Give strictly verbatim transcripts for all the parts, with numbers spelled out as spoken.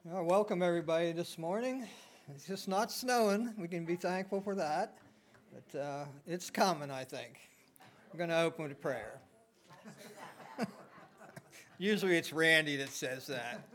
Well, welcome everybody this morning. It's just not snowing. We can be thankful for that. But uh, it's coming, I think. We're going to open with a prayer. Usually it's Randy that says that.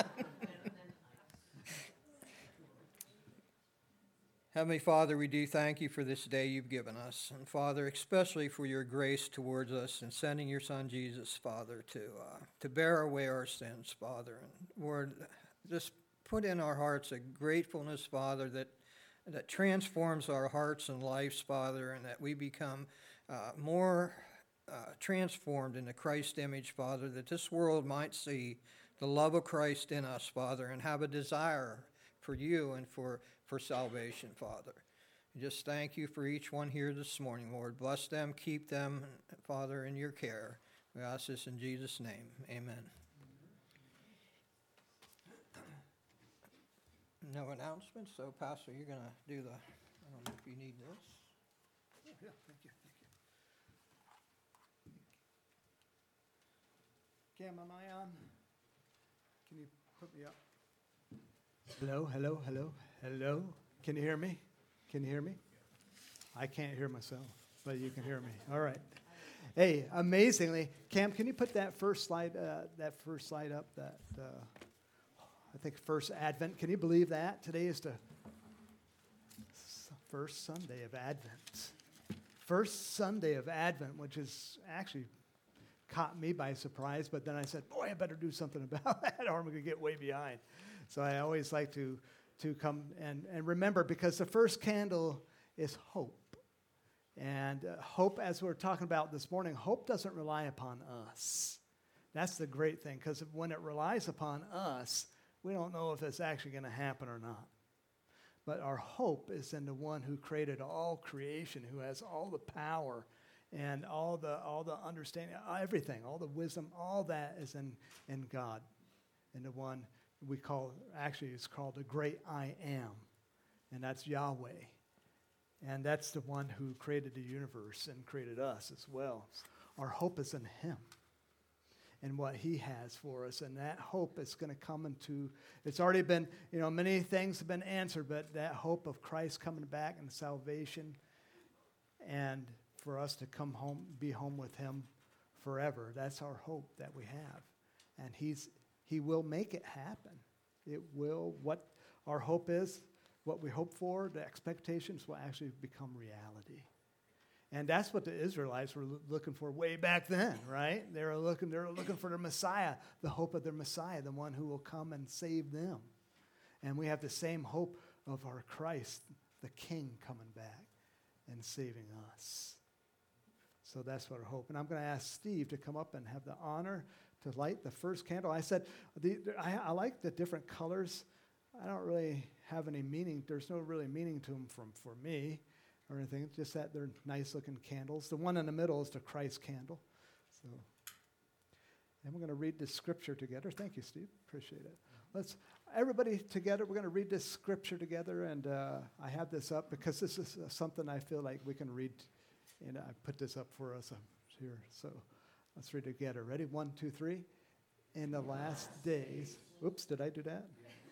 Heavenly Father, we do thank you for this day you've given us. And Father, especially for your grace towards us in sending your Son Jesus, Father, to uh, to bear away our sins, Father. And Lord, just put in our hearts a gratefulness, Father, that that transforms our hearts and lives, Father, and that we become uh, more uh, transformed into Christ's image, Father, that this world might see the love of Christ in us, Father, and have a desire for you and for, for salvation, Father. And just thank you for each one here this morning, Lord. Bless them, keep them, Father, in your care. We ask this in Jesus' name. Amen. No announcements, so Pastor, you're going to do the, I don't know if you need this. Yeah, yeah, thank you, thank you. Cam, am I on? Can you put me up? Hello, hello, hello, hello. Can you hear me? Can you hear me? I can't hear myself, but you can hear me. All right. Hey, amazingly, Cam, can you put that first slide, uh, that first slide up? That uh, I think first Advent. Can you believe that today is the first Sunday of Advent? First Sunday of Advent, which is actually caught me by surprise, but then I said, boy, I better do something about that or I'm going to get way behind. So I always like to, to come and, and remember, because the first candle is hope. And uh, hope, as we're talking about this morning, hope doesn't rely upon us. That's the great thing, because when it relies upon us, we don't know if it's actually going to happen or not. But our hope is in the one who created all creation, who has all the power and all the all the understanding, everything, all the wisdom, all that is in, in God. And the one we call, actually it's called the great I am. And that's Yahweh. And that's the one who created the universe and created us as well. Our hope is in him and what he has for us. And that hope is going to come into, it's already been, you know, many things have been answered, but that hope of Christ coming back and salvation and for us to come home, be home with him forever. That's our hope that we have. And he's he will make it happen. It will, what our hope is, what we hope for, the expectations will actually become reality. And that's what the Israelites were looking for way back then, right? They were looking, they were looking for their Messiah, the hope of their Messiah, the one who will come and save them. And we have the same hope of our Christ, the King, coming back and saving us. So that's what I hope. And I'm going to ask Steve to come up and have the honor to light the first candle. I said, the, I, I like the different colors. I don't really have any meaning. There's no really meaning to them from, for me or anything. It's just that they're nice-looking candles. The one in the middle is the Christ candle. So, and we're going to read this scripture together. Thank you, Steve. Appreciate it. Let's, everybody together, we're going to read this scripture together. And uh, I have this up because this is uh, something I feel like we can read. And I put this up for us here. So let's read it together. Ready? One, two, three. In the last days. Oops, did I do that?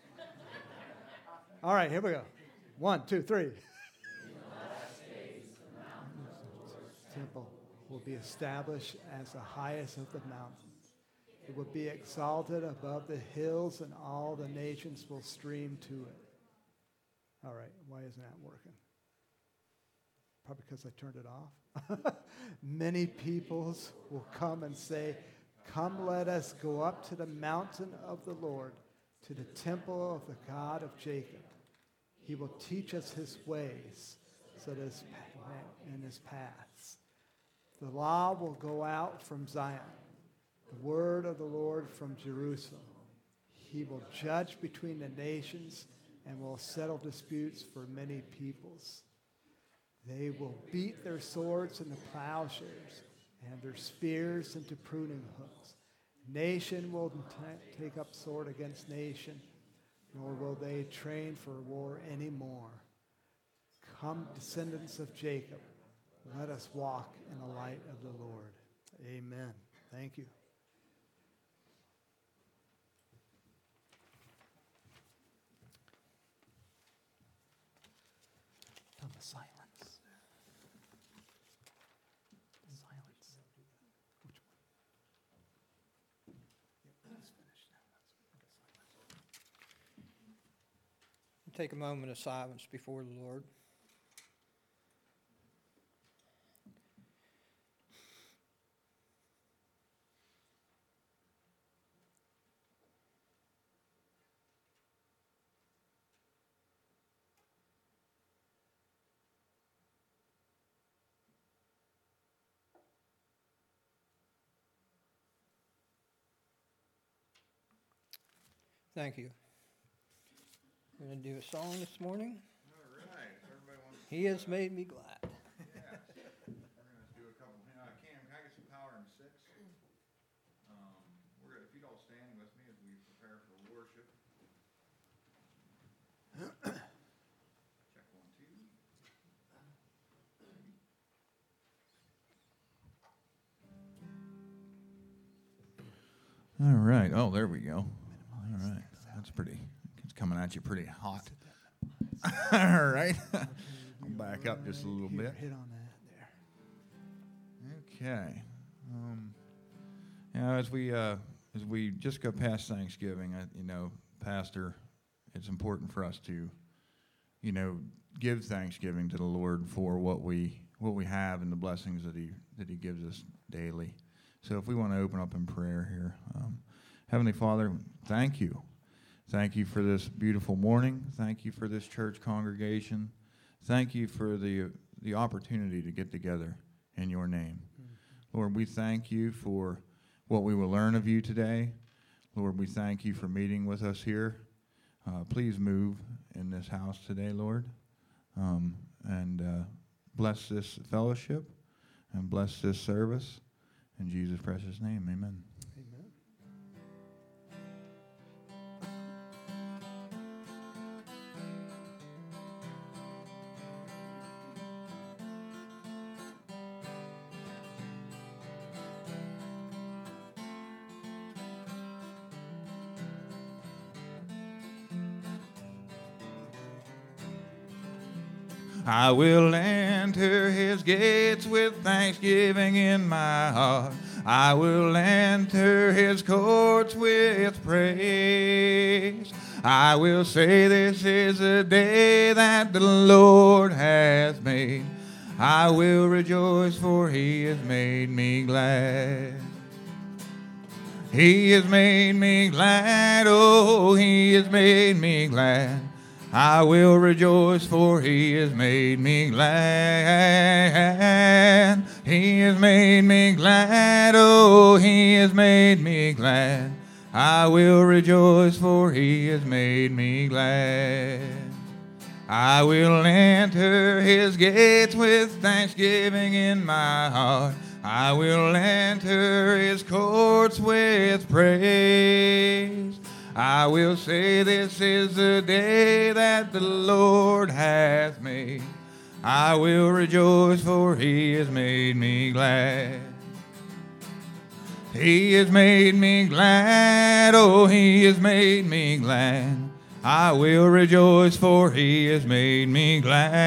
All right, here we go. One, two, three. In the last days, the mountain of the Lord's temple will be established as the highest of the mountains. It will be exalted above the hills, and all the nations will stream to it. All right, why isn't that working? Probably because I turned it off. Many peoples will come and say, come, let us go up to the mountain of the Lord, to the temple of the God of Jacob. He will teach us his ways so that his, in his paths. The law will go out from Zion, the word of the Lord from Jerusalem. He will judge between the nations and will settle disputes for many peoples. They will beat their swords into plowshares and their spears into pruning hooks. Nation will t- take up sword against nation, nor will they train for war anymore. Come, descendants of Jacob, let us walk in the light of the Lord. Amen. Thank you. silence. The silence. Which one? Yeah, it's finished now. That's- Take a moment of silence before the Lord. Thank you. We're going to do a song this morning. All right. Everybody wants to, He has made me glad. yes. We're going to do a couple. Uh, Cam, can I get some power in six? Um, we're gonna, if you'd all stand with me as we prepare for worship. Check one, two. All right. Oh, there we go. All right. That's pretty. It's coming at you pretty hot. All right. I'll back up just a little Here, bit. hit on that there. Okay. Um, you know, as we uh, as we just go past Thanksgiving, I, you know, Pastor, it's important for us to, you know, give thanksgiving to the Lord for what we what we have and the blessings that He that He gives us daily. So, if we want to open up in prayer here, um, Heavenly Father, thank you, thank you for this beautiful morning. Thank you for this church congregation. Thank you for the the opportunity to get together in Your name. Lord, we thank You for what we will learn of You today. Lord, we thank You for meeting with us here. Uh, please move in this house today, Lord, um, and uh, bless this fellowship and bless this service. In Jesus' precious name, amen. Amen. I will enter His gates with thanksgiving in my heart. I will enter His courts with praise. I will say this is a day that the Lord has made. I will rejoice, for He has made me glad. He has made me glad, oh, He has made me glad. I will rejoice, for He has made me glad. He has made me glad, oh, He has made me glad. I will rejoice, for He has made me glad. I will enter His gates with thanksgiving in my heart. I will enter His courts with praise. I will say this is the day that the Lord hath made. I will rejoice, for He has made me glad. He has made me glad, oh, He has made me glad. I will rejoice, for He has made me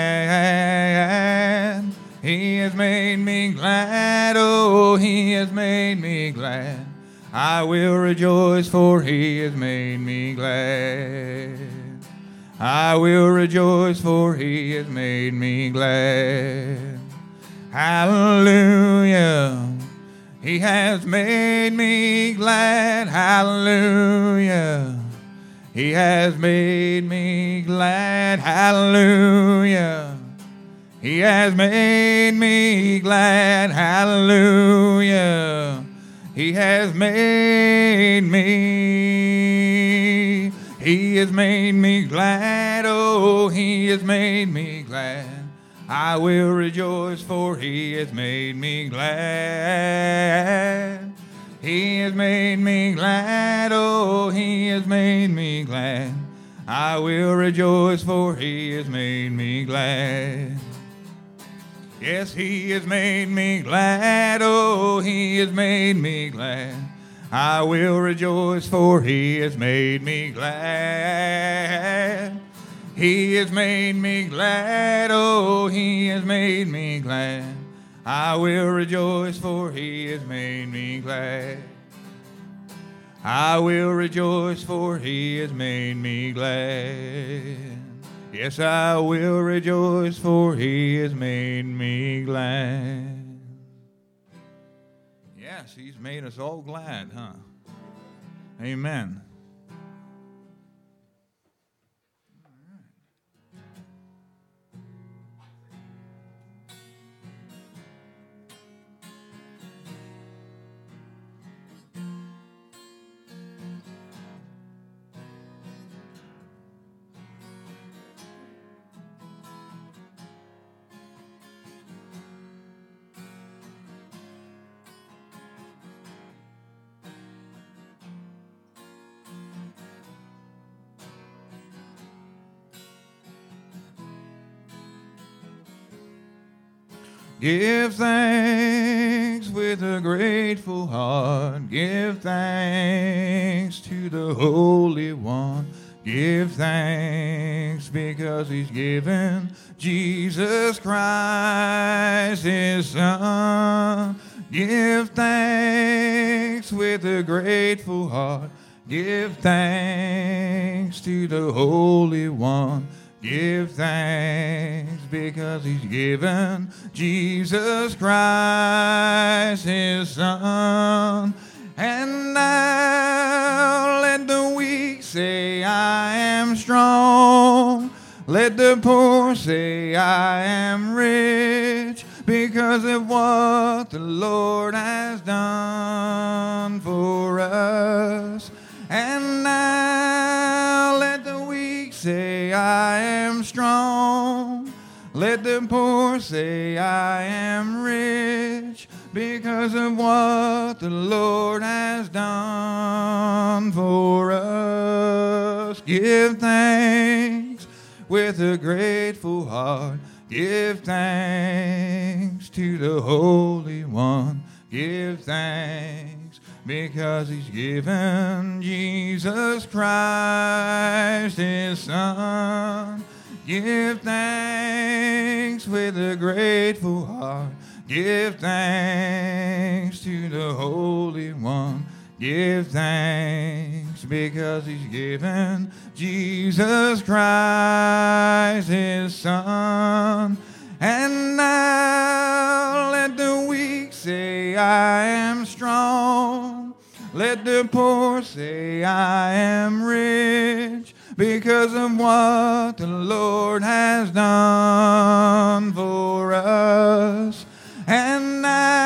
glad. He has made me glad, oh, He has made me glad. I will rejoice, for He has made me glad. I will rejoice, for He has made me glad. Hallelujah. He has made me glad. Hallelujah. He has made me glad. Hallelujah. He has made me glad. Hallelujah. He has made me, He has made me glad, oh, He has made me glad. I will rejoice, for He has made me glad. He has made me glad, oh, He has made me glad. I will rejoice, for He has made me glad. Yes, He has made me glad, oh, He has made me glad. I will rejoice, for He has made me glad. He has made me glad, oh, he has made me glad. I will rejoice, for he has made me glad. I will rejoice, for he has made me glad. Yes, I will rejoice, for he has made me glad. Yes, he's made us all glad, huh? Amen. Give thanks with a grateful heart. Give thanks to the Holy One. Give thanks because he's given Jesus Christ, his Son. Give thanks with a grateful heart. Give thanks to the Holy One. Give thanks because he's given Jesus Christ, his Son. And now let the weak say, I am strong. Let the poor say, I am rich, because of what the Lord has done for us. And now let the weak say, I am strong. Let the poor say, I am rich, because of what the Lord has done for us. Give thanks with a grateful heart. Give thanks to the Holy One. Give thanks because he's given Jesus Christ, his Son. Give thanks with a grateful heart. Give thanks to the Holy One. Give thanks because he's given Jesus Christ, his Son. And now let the weak say, I am strong. Let the poor say, I am rich, because of what the Lord has done for us. And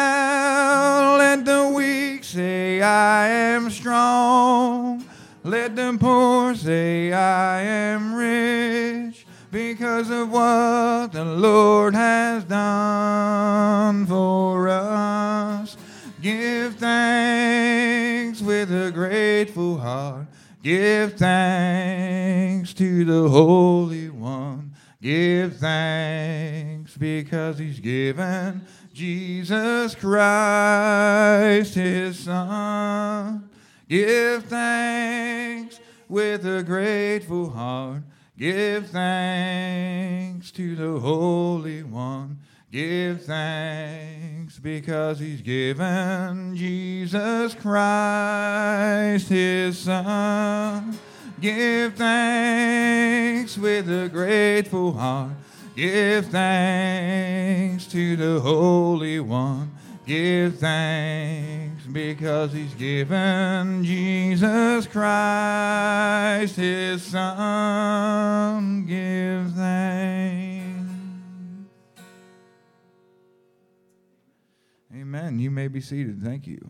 now let the weak say, I am strong. Let the poor say, I am rich, because of what the Lord has done for us. Give thanks with a grateful heart. Give thanks to the Holy One. Give thanks because he's given Jesus Christ, his Son. Give thanks with a grateful heart. Give thanks to the Holy One. Give thanks because he's given Jesus Christ, his Son. Give thanks with a grateful heart. Give thanks to the Holy One. Give thanks because he's given Jesus Christ, his Son. Give thanks. Amen. You may be seated. Thank you.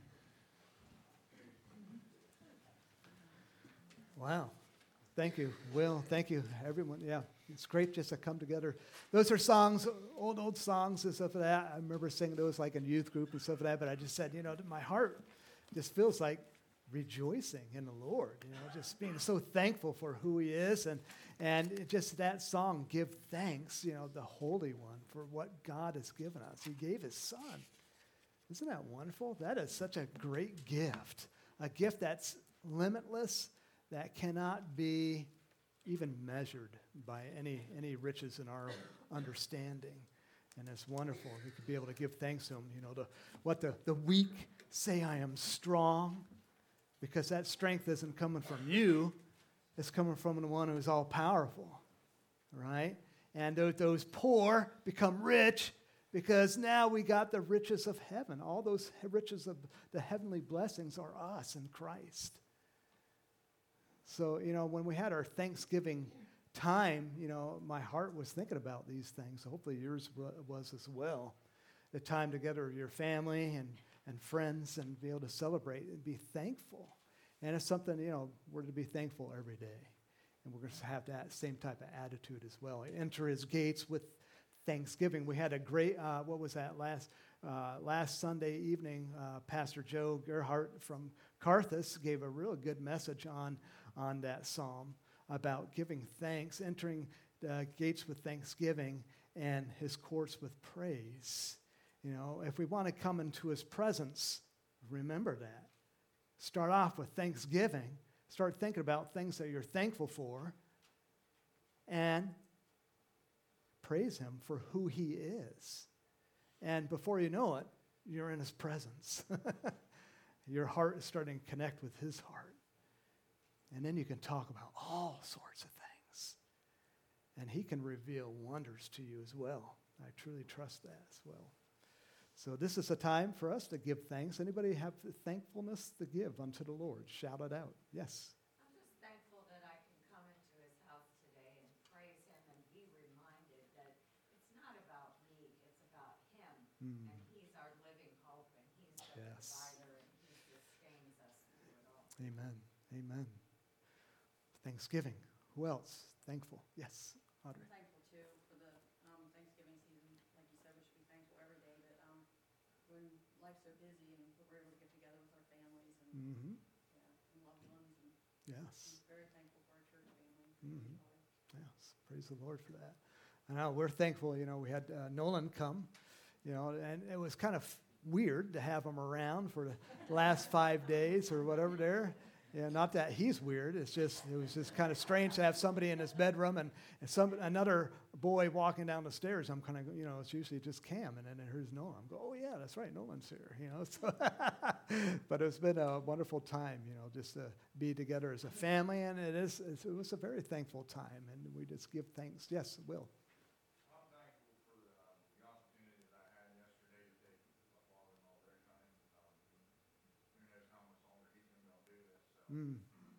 Wow. Thank you, Will. Thank you, everyone. Yeah, it's great just to come together. Those are songs, old, old songs and stuff like that. I remember singing those like in youth group and stuff like that, but I just said, you know, my heart just feels like rejoicing in the Lord, you know, just being so thankful for who he is. And, and it just that song, Give Thanks, you know, the Holy One, for what God has given us. He gave his Son. Isn't that wonderful? That is such a great gift, a gift that's limitless, that cannot be even measured by any, any riches in our understanding. And it's wonderful. We could be able to give thanks to him. You know, the, what the, the weak say, I am strong, because that strength isn't coming from you. It's coming from the one who is all powerful, right? And those, those poor become rich because now we got the riches of heaven. All those riches of the heavenly blessings are us in Christ. So, you know, when we had our Thanksgiving time, you know, my heart was thinking about these things. Hopefully yours was as well. The time together with your family and, and friends and be able to celebrate and be thankful. And it's something, you know, we're to be thankful every day. And we're going to have that same type of attitude as well. Enter his gates with thanksgiving. We had a great, uh, what was that, last uh, last Sunday evening, uh, Pastor Joe Gerhardt from Carthus gave a real good message on, on that psalm about giving thanks, entering the gates with thanksgiving and his courts with praise. You know, if we want to come into his presence, remember that. Start off with thanksgiving. Start thinking about things that you're thankful for and praise him for who he is. And before you know it, you're in his presence. Your heart is starting to connect with his heart. And then you can talk about all sorts of things. And he can reveal wonders to you as well. I truly trust that as well. So this is a time for us to give thanks. Anybody have thankfulness to give unto the Lord? Shout it out. Yes. I'm just thankful that I can come into his house today and praise him and be reminded that it's not about me, it's about him. Mm. And he's our living hope, and he's the Yes. provider, and he sustains us through it all. Amen. Amen. Thanksgiving. Who else? Thankful. Yes, Audrey. I'm thankful too for the um, Thanksgiving season. Like you said, we should be thankful every day that um, when life's so busy and we're able to get together with our families and, Mm-hmm. yeah, and loved ones. And Yes. I'm very thankful for our church family. Mhm. Yes. Praise the Lord for that. I know we're thankful. You know, we had uh, Nolan come, you know, and it was kind of weird to have him around for the last five days or whatever there. Yeah, not that he's weird. It's just it was just kind of strange to have somebody in his bedroom and, and some another boy walking down the stairs. I'm kind of, you know, it's usually just Cam, and then here's Nolan. I'm go, oh yeah, that's right, Nolan's here. You know, so but it's been a wonderful time, you know, just to be together as a family, and it is it's, it was a very thankful time, and we just give thanks. Yes, Will. I'm thankful for uh, the opportunity that I had yesterday to take my father-in-law there time. Um, who knows how much longer he's going to be able to do this. So Mm.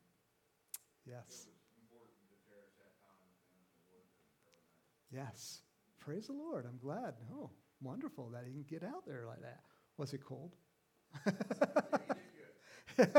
it Yes. was important to cherish that time with him. It was really nice. Yes. Praise the Lord. I'm glad. Oh, wonderful that he can get out there like that. Was it cold? He did good.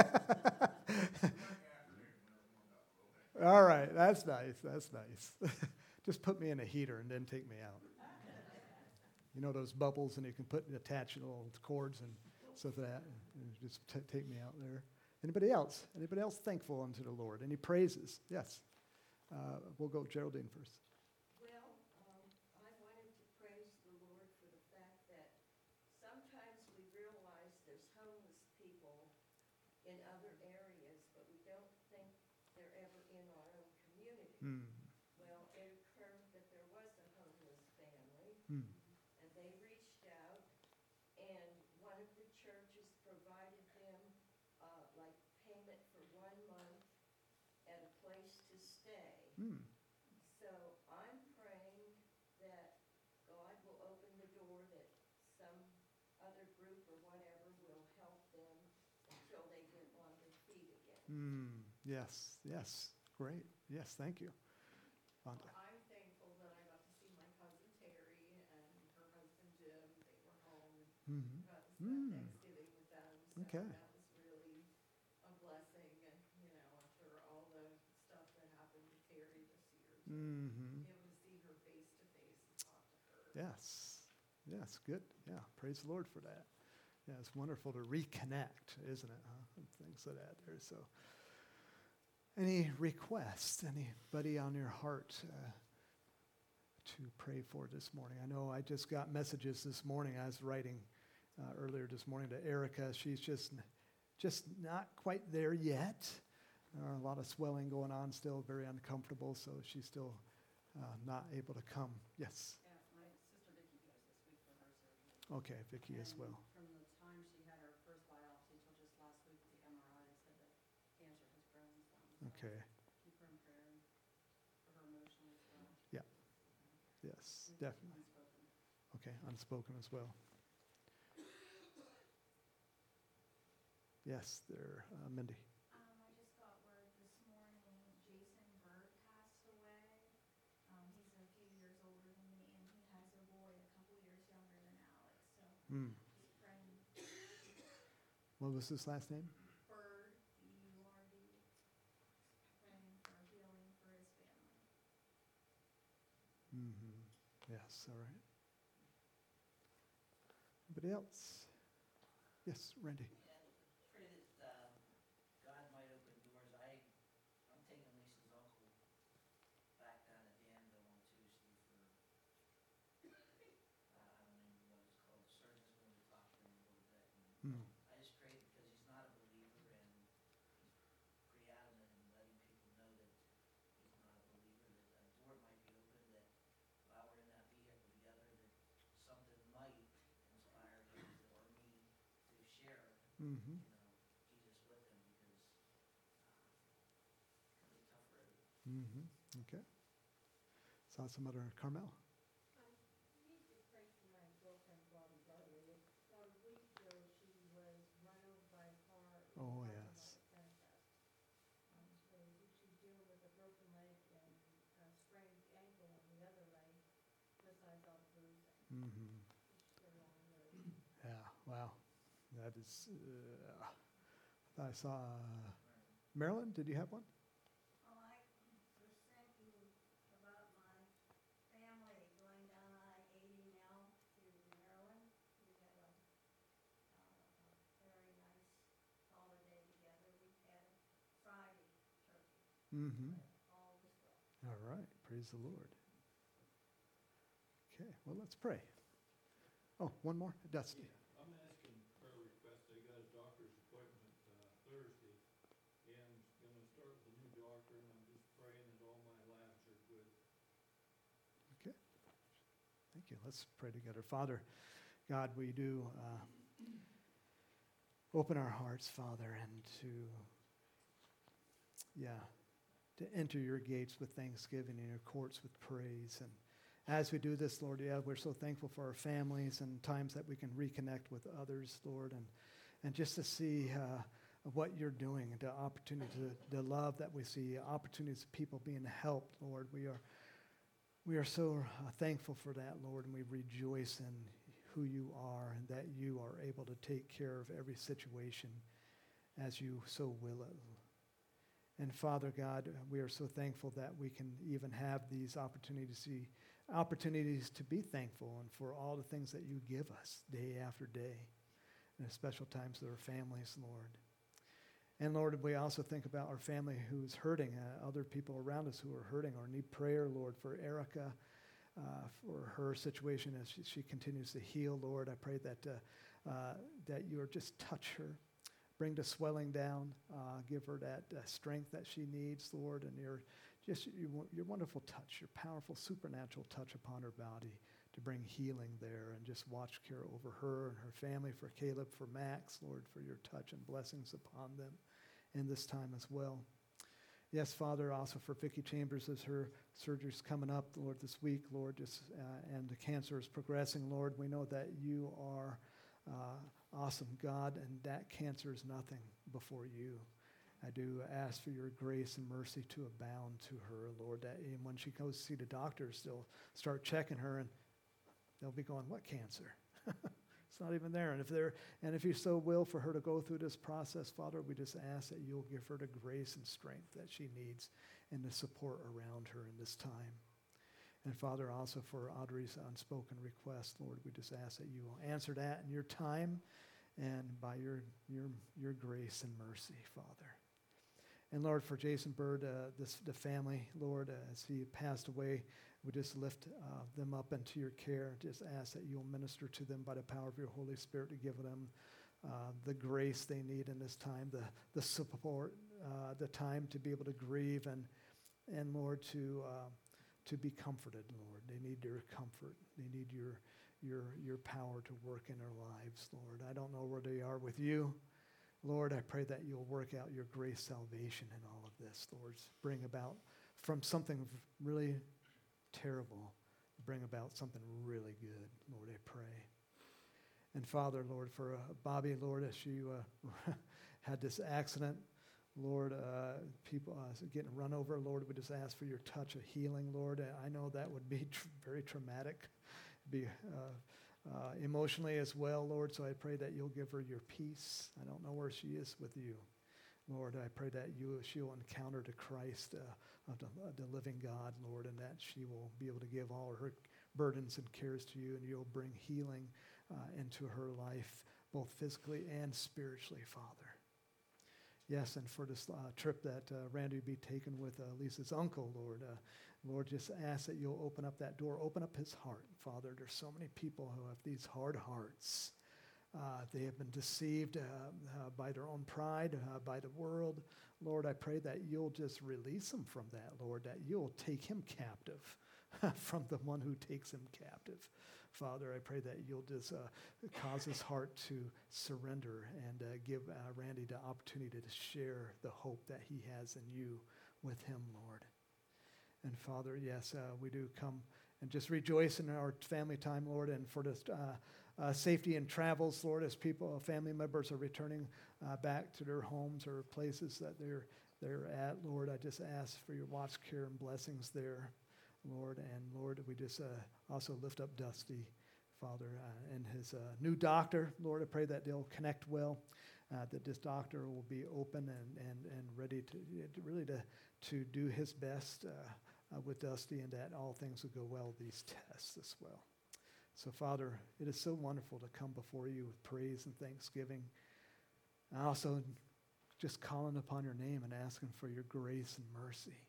All right. That's nice. That's nice. Just put me in a heater and then take me out. You know those bubbles, and you can put attach little cords and stuff like that. And just t- take me out there. Anybody else? Anybody else thankful unto the Lord? Any praises? Yes. Uh, we'll go Geraldine first. Well, um, I wanted to praise the Lord for the fact that sometimes we realize there's homeless people in other areas, but we don't think they're ever in our own community. Mm. Well, it occurred that there was a homeless family, Mm. and they reached out, and one of the churches provided them, uh, like payment for one month and a place to stay. Mm. So I'm praying that God will open the door, that some other group or whatever will help them until they get on their feet again. Mm. Yes. Yes. Great. Yes. Thank you. Vonda. I'm thankful that I got to see my cousin Terry and her husband Jim. They were home. Mhm. Got to spend Mm. Thanksgiving with them. So Okay. that was really a blessing. And, you know, after all the stuff that happened to Terry this year, to Mm-hmm. be able to see her face to face and talk to her. Yes. Yes. Good. Yeah. Praise the Lord for that. Yeah, it's wonderful to reconnect, isn't it? Huh? And things like that there. So, any requests? Anybody on your heart uh, to pray for this morning? I know I just got messages this morning. I was writing uh, earlier this morning to Erica. She's just, just not quite there yet. uh, a lot of swelling going on still, very uncomfortable, so she's still uh, not able to come. Yes. Yeah, my sister Vicky goes this week for her surgery. Okay, Vicky as And well. From the time she had her first biopsy till just last week with the M R I, it said that cancer has grown some. So Okay. keep her in prayer for her emotional as well. Yeah. Yes, And definitely. Unspoken. Okay, unspoken as well. Yes, there, uh, Mindy. Um, I just got word this morning, Jason Bird passed away. Um, he's a few years older than me, and he has a boy a couple years younger than Alex, so Hmm. just praying. What was his last name? Bird, B U R D, praying for healing for his family. Mm-hmm. Yes, all right. Anybody else? Yes, Randy. Pray that uh, God might open doors. I, I'm taking Lisa's uncle back down to Danville on Tuesday for, uh, I don't even know what it's called, the surgeon's going to talk to him a little bit. And Hmm. I just prayed because he's not a believer and he's pretty adamant in letting people know that he's not a believer, that a door might be open, that while we're in that vehicle together, that something might inspire him or me to share Mm-hmm. you know, Jesus with them because uh, it's a tough road. Mm-hmm. Okay. Saw some other Carmel. Um, need to pray for my girlfriend Bobby Bartley. About a week ago, she was run over by a car in the Oh, parking yes. lot at Penfest. Um, so she's dealing with a broken leg and a sprained ankle on the other leg, besides all the bruising. Mm-hmm. She's got a long road. Yeah, wow. That is, uh, I saw, uh, Marilyn, did you have one? Oh, I was thinking about my family going down I eighty now to Maryland. We had a, uh, a very nice holiday together. We had Friday turkey, Mm-hmm. but all was well. All right, praise the Lord. Okay, well, let's pray. Oh, one more, Dusty. Yeah, I'm asking prayer request. I got a doctor's appointment uh, Thursday, and gonna start with a new doctor, and I'm just praying that all my labs are good. Okay. Thank you. Let's pray together. Father, God, we do uh, open our hearts, Father, and to, yeah, to enter your gates with thanksgiving and your courts with praise. And as we do this, Lord, yeah, we're so thankful for our families and times that we can reconnect with others, Lord, and, and just to see uh, what you're doing, the opportunity to, the love that we see, opportunities of people being helped, Lord. We are We are so uh, thankful for that, Lord, and we rejoice in who you are and that you are able to take care of every situation as you so will it. And Father God, we are so thankful that we can even have these opportunities to see, opportunities to be thankful and for all the things that you give us day after day, and special times with our families, Lord. And Lord, we also think about our family who's hurting, uh, other people around us who are hurting or need prayer, Lord, for Erica, uh, for her situation as she, she continues to heal, Lord. I pray that uh, uh, that you are just touch her, bring the swelling down, uh, give her that uh, strength that she needs, Lord, and your just your, your wonderful touch, your powerful supernatural touch upon her body to bring healing there, and just watch care over her and her family, for Caleb, for Max, Lord, for your touch and blessings upon them in this time as well. Yes, Father, also for Vicki Chambers as her surgery's coming up, Lord, this week, Lord, just uh, and the cancer is progressing, Lord. We know that you are uh, awesome God, and that cancer is nothing before you. I do ask for your grace and mercy to abound to her, Lord, that when she goes to see the doctors, they'll start checking her and they'll be going, what cancer? It's not even there. And if they're, and if you so will for her to go through this process, Father, we just ask that you'll give her the grace and strength that she needs and the support around her in this time. And Father, also for Audrey's unspoken request, Lord, we just ask that you will answer that in your time and by your your your grace and mercy, Father. And Lord, for Jason Bird, uh, this the family, Lord, uh, as he passed away, we just lift uh, them up into your care. Just ask that you'll minister to them by the power of your Holy Spirit to give them uh, the grace they need in this time, the, the support, uh, the time to be able to grieve, and, and Lord, to, uh, to be comforted, Lord. They need your comfort. They need your, your, your power to work in their lives, Lord. I don't know where they are with you. Lord, I pray that you'll work out your grace salvation in all of this, Lord. Bring about from something really terrible, bring about something really good, Lord, I pray. And Father, Lord, for uh, Bobby, Lord, as she uh, had this accident, Lord, uh, people uh, getting run over, Lord, we just ask for your touch of healing, Lord. I know that would be tr- very traumatic, be uh, uh, emotionally as well, Lord, so I pray that you'll give her your peace. I don't know where she is with you. Lord, I pray that you she'll encounter the Christ uh, of the, uh, the living God, Lord, and that she will be able to give all her burdens and cares to you, and you'll bring healing uh, into her life, both physically and spiritually, Father. Yes, and for this uh, trip that uh, Randy will be taking with uh, Lisa's uncle, Lord, uh, Lord, just ask that you'll open up that door, open up his heart, Father. There's so many people who have these hard hearts. Uh, they have been deceived uh, uh, by their own pride, uh, by the world. Lord, I pray that you'll just release them from that, Lord, that you'll take him captive from the one who takes him captive. Father, I pray that you'll just uh, cause his heart to surrender and uh, give uh, Randy the opportunity to share the hope that he has in you with him, Lord. And Father, yes, uh, we do come and just rejoice in our family time, Lord, and for this uh, uh, safety and travels, Lord, as people, family members are returning uh, back to their homes or places that they're they're at, Lord. I just ask for your watch, care, and blessings there, Lord. And Lord, we just uh, also lift up Dusty, Father, uh, and his uh, new doctor. Lord, I pray that they'll connect well, uh, that this doctor will be open and and and ready to really to to do his best uh, uh, with Dusty, and that all things will go well with these tests as well. So, Father, it is so wonderful to come before you with praise and thanksgiving. And also just calling upon your name and asking for your grace and mercy.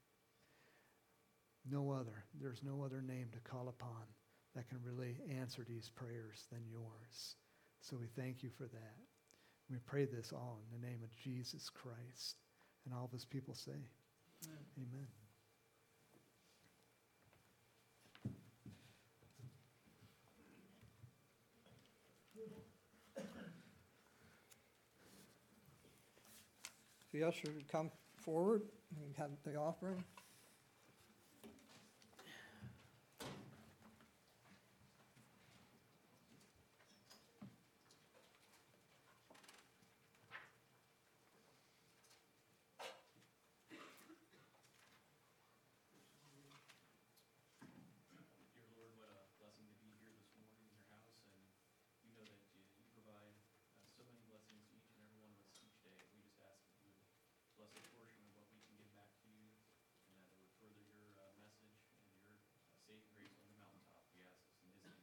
No other, there's no other name to call upon that can really answer these prayers than yours. So we thank you for that. We pray this all in the name of Jesus Christ. And all of his people say, Amen. Amen. If the usher would come forward, we have the offering. Dear Lord, what a blessing to be here this morning in your house, and you know that you, you provide uh, so many blessings to each and every one of us each day. We just ask that you would bless a portion of what we can give back to you, and that it would further your uh, message and your uh, saving grace on the mountaintop. We ask this in his name.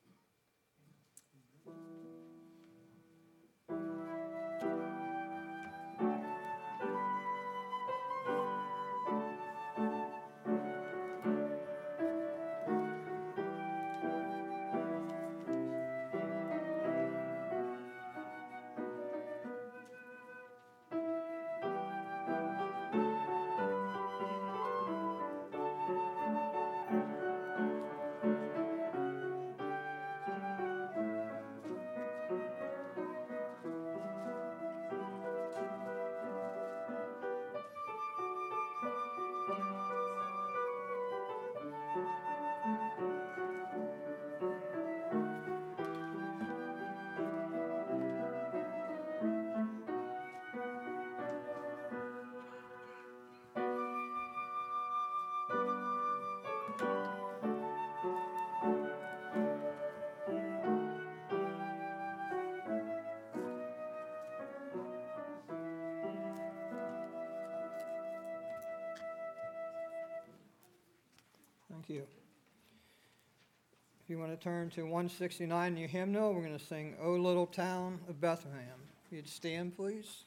Thank you. If you want to turn to one sixty-nine in your hymnal, we're going to sing O Little Town of Bethlehem. If you'd stand, please.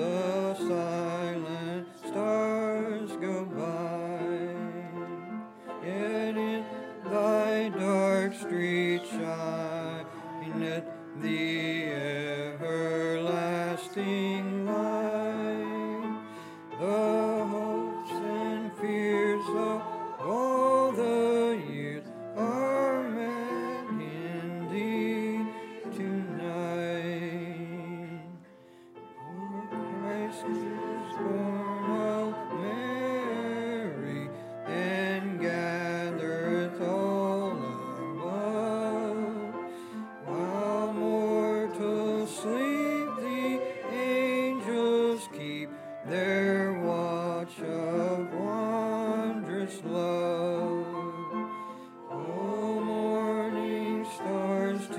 the silent stars go by. Yet in thy dark street shineth the everlasting light. The hopes and fears of all the years are met in thee tonight. For Christ is born of Mary and gathereth all above. While mortals sleep, the angels keep their watch of wondrous love. Oh, morning stars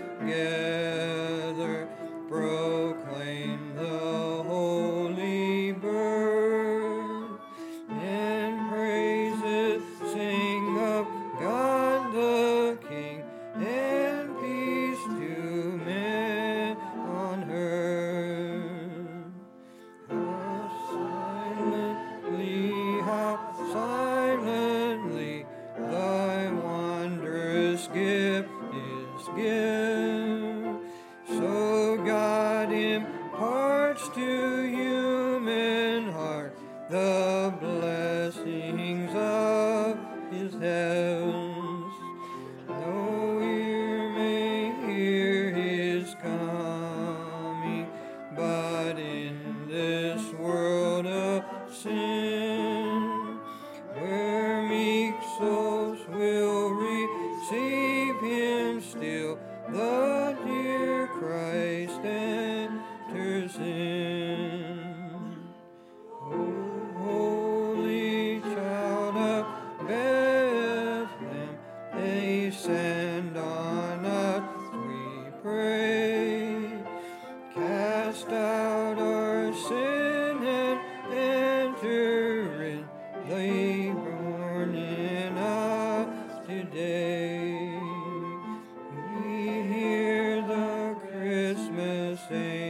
together proclaim the holy birth, and praises sing of God the King, and peace to men on earth. How silently, how silently thy wondrous gift is given. So God imparts to human heart the blessings of his heavens. No ear may hear his coming, but in this world of sin, where meek souls will receive him still, the dear Christ enters in. O holy child of Bethlehem, descend on us, we pray. Cast out our sin and enter in, thee born in us today. We hear the Christmas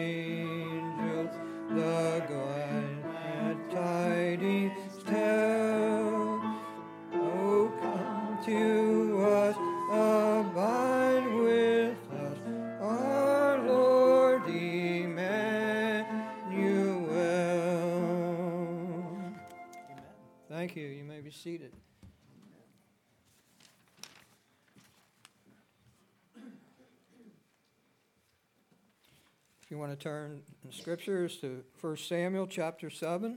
angels the glad tidings tell. Oh, come to us, abide with us, our Lord Emmanuel. Thank you. You may be seated. If you want to turn in scriptures to First Samuel chapter seven.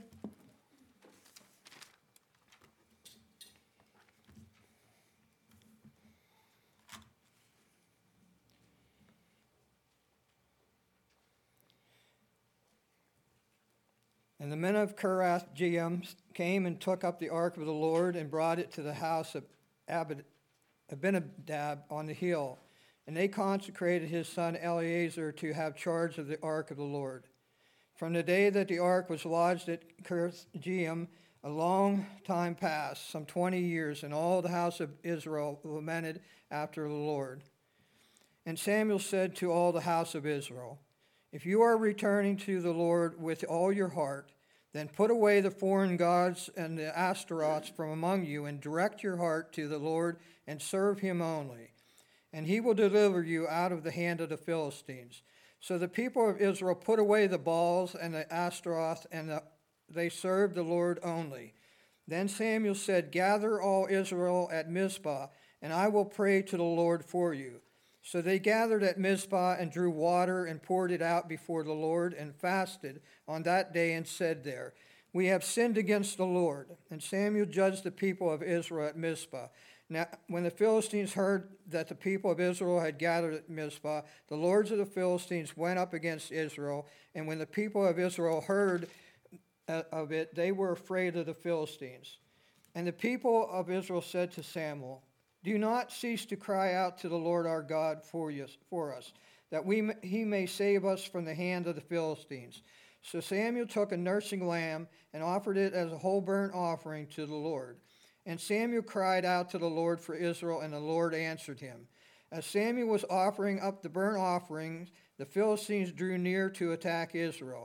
And the men of Kirath Jearim came and took up the ark of the Lord and brought it to the house of Abed- Abinadab on the hill. And they consecrated his son Eleazar to have charge of the ark of the Lord. From the day that the ark was lodged at Kirath Jearim, a long time passed, some twenty years, and all the house of Israel lamented after the Lord. And Samuel said to all the house of Israel, if you are returning to the Lord with all your heart, then put away the foreign gods and the Ashtaroths from among you, and direct your heart to the Lord and serve him only. And he will deliver you out of the hand of the Philistines. So the people of Israel put away the Baals and the Ashtaroth, and the, they served the Lord only. Then Samuel said, gather all Israel at Mizpah, and I will pray to the Lord for you. So they gathered at Mizpah and drew water and poured it out before the Lord and fasted on that day and said there, we have sinned against the Lord. And Samuel judged the people of Israel at Mizpah. Now, when the Philistines heard that the people of Israel had gathered at Mizpah, the lords of the Philistines went up against Israel. And when the people of Israel heard of it, they were afraid of the Philistines. And the people of Israel said to Samuel, do not cease to cry out to the Lord our God for, you, for us, that we, he may save us from the hand of the Philistines. So Samuel took a nursing lamb and offered it as a whole burnt offering to the Lord. And Samuel cried out to the Lord for Israel, and the Lord answered him. As Samuel was offering up the burnt offerings, the Philistines drew near to attack Israel.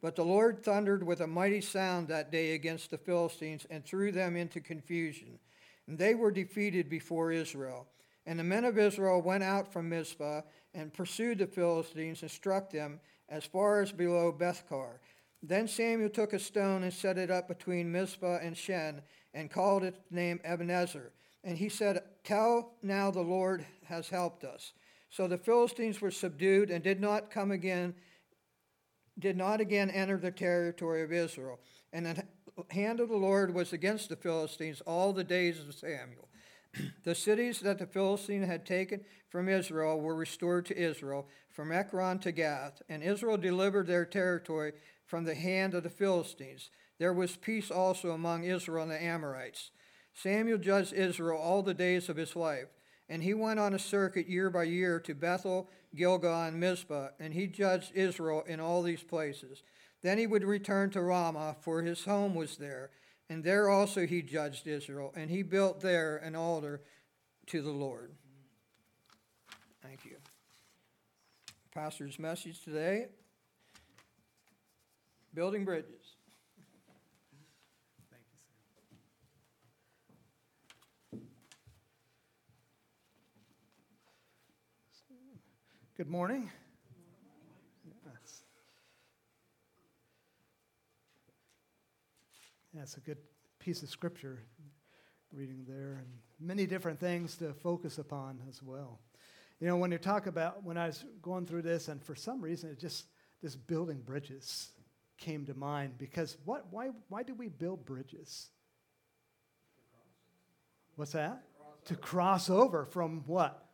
But the Lord thundered with a mighty sound that day against the Philistines and threw them into confusion. And they were defeated before Israel. And the men of Israel went out from Mizpah and pursued the Philistines and struck them as far as below Bethkar. Then Samuel took a stone and set it up between Mizpah and Shen and called its name Ebenezer. And he said, "Tell now the Lord has helped us." So the Philistines were subdued and did not come again, did not again enter the territory of Israel. And the hand of the Lord was against the Philistines all the days of Samuel. The cities that the Philistines had taken from Israel were restored to Israel, from Ekron to Gath, and Israel delivered their territory from the hand of the Philistines. There was peace also among Israel and the Amorites. Samuel judged Israel all the days of his life, and he went on a circuit year by year to Bethel, Gilgal, and Mizpah, and he judged Israel in all these places. Then he would return to Ramah, for his home was there, and there also he judged Israel, and he built there an altar to the Lord. Thank you. Pastor's message today, building bridges. Thank you, Sam. Good morning. Yes. That's a good piece of scripture reading there, and many different things to focus upon as well. You know, when you talk about, when I was going through this, and for some reason, it just, this building bridges came to mind, because what, why, why do we build bridges? What's that? To cross over from what?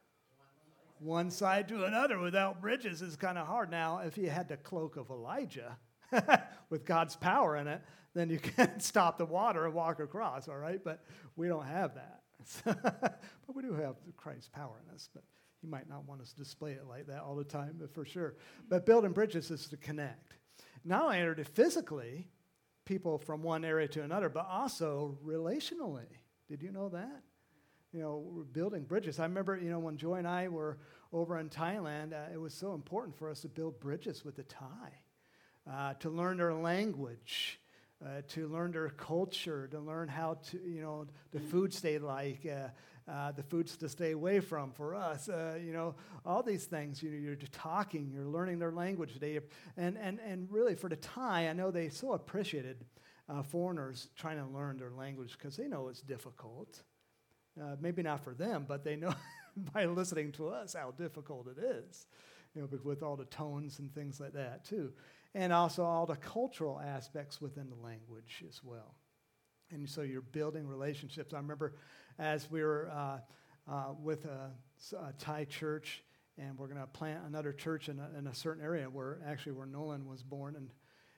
One side to another without bridges is kind of hard. Now, if you had the cloak of Elijah with God's power in it, then you can stop the water and walk across, all right? But we don't have that. But we do have Christ's power in us, but he might not want us to display it like that all the time, but for sure. But building bridges is to connect. Not only physically, people from one area to another, but also relationally. Did you know that? You know, we're building bridges. I remember, you know, when Joy and I were over in Thailand, uh, it was so important for us to build bridges with the Thai, uh, to learn their language, uh, to learn their culture, to learn how to, you know, the foods they like, uh, uh, the foods to stay away from for us, uh, you know, all these things. You know, you're talking, you're learning their language. They, and, and, and really for the Thai, I know they so appreciated uh, foreigners trying to learn their language, because they know it's difficult. Uh, maybe not for them, but they know by listening to us how difficult it is, you know, with all the tones and things like that too. And also all the cultural aspects within the language as well. And so you're building relationships. I remember as we were uh, uh, with a, a Thai church, and we're going to plant another church in a, in a certain area where actually where Nolan was born, and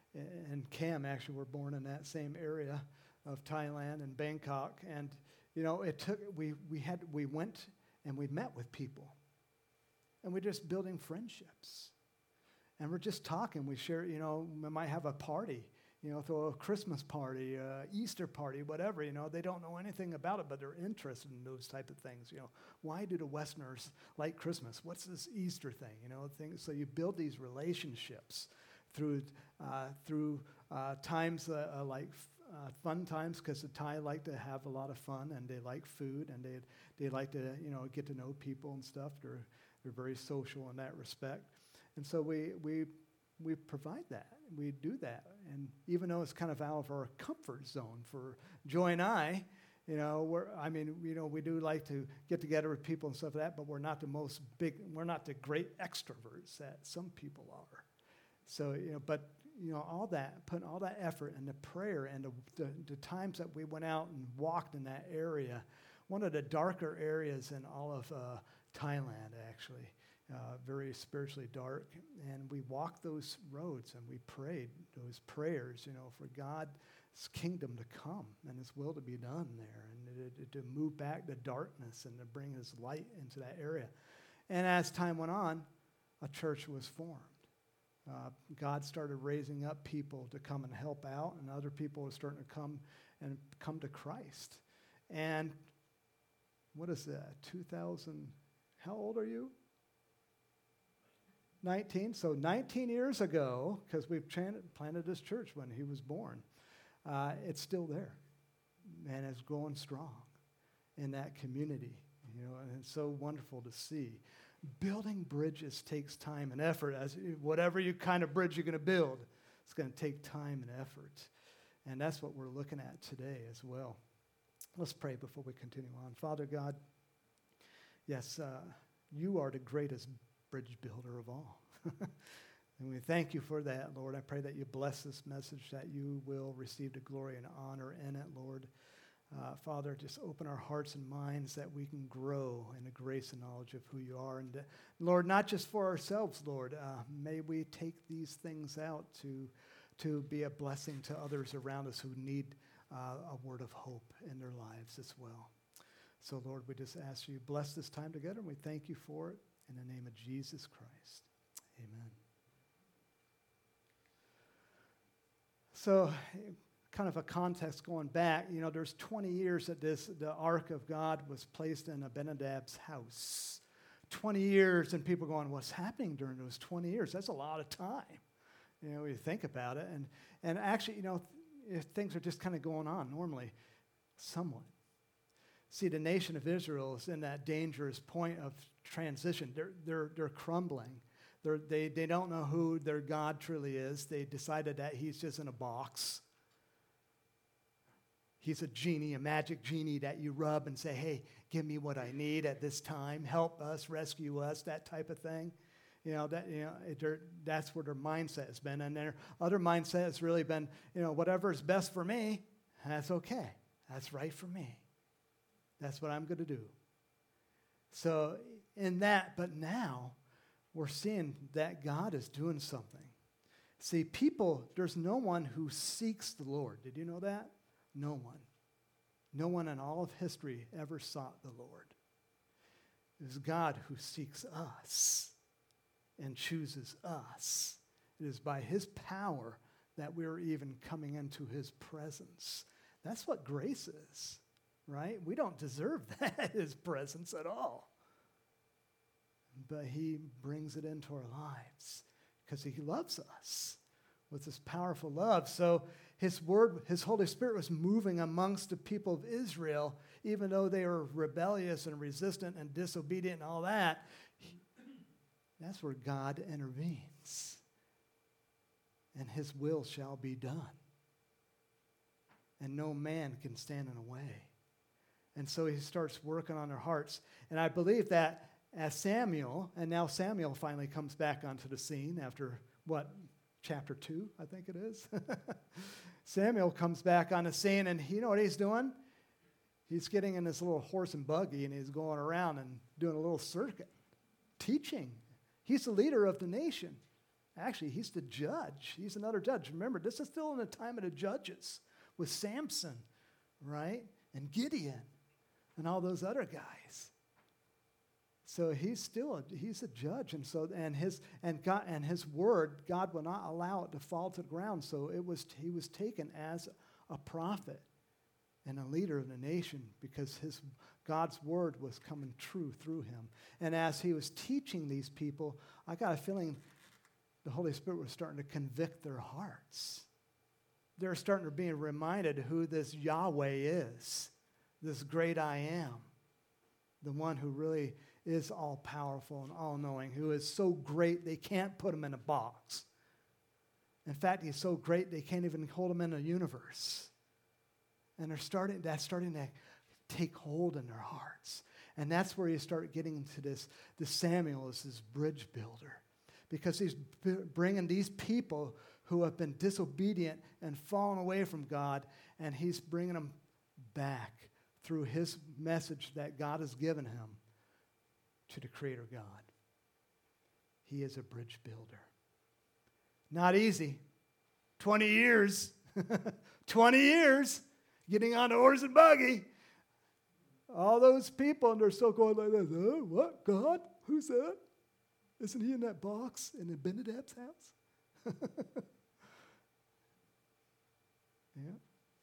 and Cam actually were born in that same area of Thailand and Bangkok. And you know, it took we we had we went and we met with people, and we're just building friendships, and we're just talking. We share, you know, we might have a party, you know, throw a Christmas party, uh, Easter party, whatever. You know, they don't know anything about it, but they're interested in those type of things. You know, why do the Westerners like Christmas? What's this Easter thing? You know, things. So you build these relationships through uh, through uh, times uh, uh, like. Uh, fun times, because the Thai like to have a lot of fun, and they like food, and they they like to, you know, get to know people and stuff. They're they're very social in that respect, and so we we we provide that. We do that, and even though it's kind of out of our comfort zone for Joy and I, you know, we're I mean, you know, we do like to get together with people and stuff like that, but we're not the most big, we're not the great extroverts that some people are. So you know, but. You know, all that, putting all that effort and the prayer and the, the, the times that we went out and walked in that area, one of the darker areas in all of uh, Thailand, actually, uh, very spiritually dark. And we walked those roads and we prayed those prayers, you know, for God's kingdom to come and his will to be done there, and to, to move back the darkness and to bring his light into that area. And as time went on, a church was formed. Uh, God started raising up people to come and help out, and other people were starting to come and come to Christ. And what is that, two thousand, how old are you? nineteen, so nineteen years ago, because we planted this church when he was born, uh, it's still there, and it's growing strong in that community, you know, and it's so wonderful to see. Building bridges takes time and effort. As whatever you kind of bridge you're going to build, it's going to take time and effort, and that's what we're looking at today as well. Let's pray before we continue on. Father God, yes, uh, you are the greatest bridge builder of all. And we thank you for that, Lord. I pray that you bless this message, that you will receive the glory and honor in it, Lord. Uh, Father, just open our hearts and minds that we can grow in the grace and knowledge of who you are. And uh, Lord, not just for ourselves, Lord, uh, may we take these things out to, to be a blessing to others around us who need uh, a word of hope in their lives as well. So, Lord, we just ask you, bless this time together, and we thank you for it. In the name of Jesus Christ, amen. So, kind of a context going back, you know, there's twenty years that this, the Ark of God was placed in Abinadab's house. twenty years, and people going, what's happening during those twenty years? That's a lot of time. You know, you think about it. And, and actually, you know, if things are just kind of going on normally, somewhat. See, the nation of Israel is in that dangerous point of transition. They're, they're, they're crumbling. They're, they, they don't know who their God truly is. They decided that he's just in a box. He's a genie, a magic genie that you rub and say, hey, give me what I need at this time. Help us, rescue us, that type of thing. You know, that, you know, it, that's where their mindset has been. And their other mindset has really been, you know, whatever is best for me, that's okay. That's right for me. That's what I'm going to do. So in that, but now we're seeing that God is doing something. See, people, there's no one who seeks the Lord. Did you know that? No one. No one in all of history ever sought the Lord. It is God who seeks us and chooses us. It is by his power that we're even coming into his presence. That's what grace is. Right? We don't deserve that, his presence at all. But he brings it into our lives because he loves us with this powerful love. So his word, his Holy Spirit was moving amongst the people of Israel, even though they were rebellious and resistant and disobedient and all that. That's where God intervenes. And his will shall be done. And no man can stand in the way. And so he starts working on their hearts. And I believe that as Samuel, and now Samuel finally comes back onto the scene after, what, chapter two, I think it is. Samuel comes back on the scene, and you know what he's doing? He's getting in this little horse and buggy, and he's going around and doing a little circuit, teaching. He's the leader of the nation. Actually, he's the judge. He's another judge. Remember, this is still in the time of the judges with Samson, right? And Gideon. And all those other guys. So he's still a, he's a judge, and so and his and God and his word, God will not allow it to fall to the ground. So it was he was taken as a prophet and a leader of the nation because his God's word was coming true through him. And as he was teaching these people, I got a feeling the Holy Spirit was starting to convict their hearts. They're starting to be reminded who this Yahweh is. This great I am, the one who really is all-powerful and all-knowing, who is so great they can't put him in a box. In fact, he's so great they can't even hold him in a universe. And they're starting, that's starting to take hold in their hearts. And that's where you start getting into this, this Samuel is this bridge builder. Because he's b- bringing these people who have been disobedient and fallen away from God, and he's bringing them back through his message that God has given him to the Creator God. He is a bridge builder. Not easy. twenty years. twenty years getting on the horse and buggy. All those people, and they're still going like this. Oh, what? God? Who's that? Isn't he in that box in Abinadab's house? Yeah.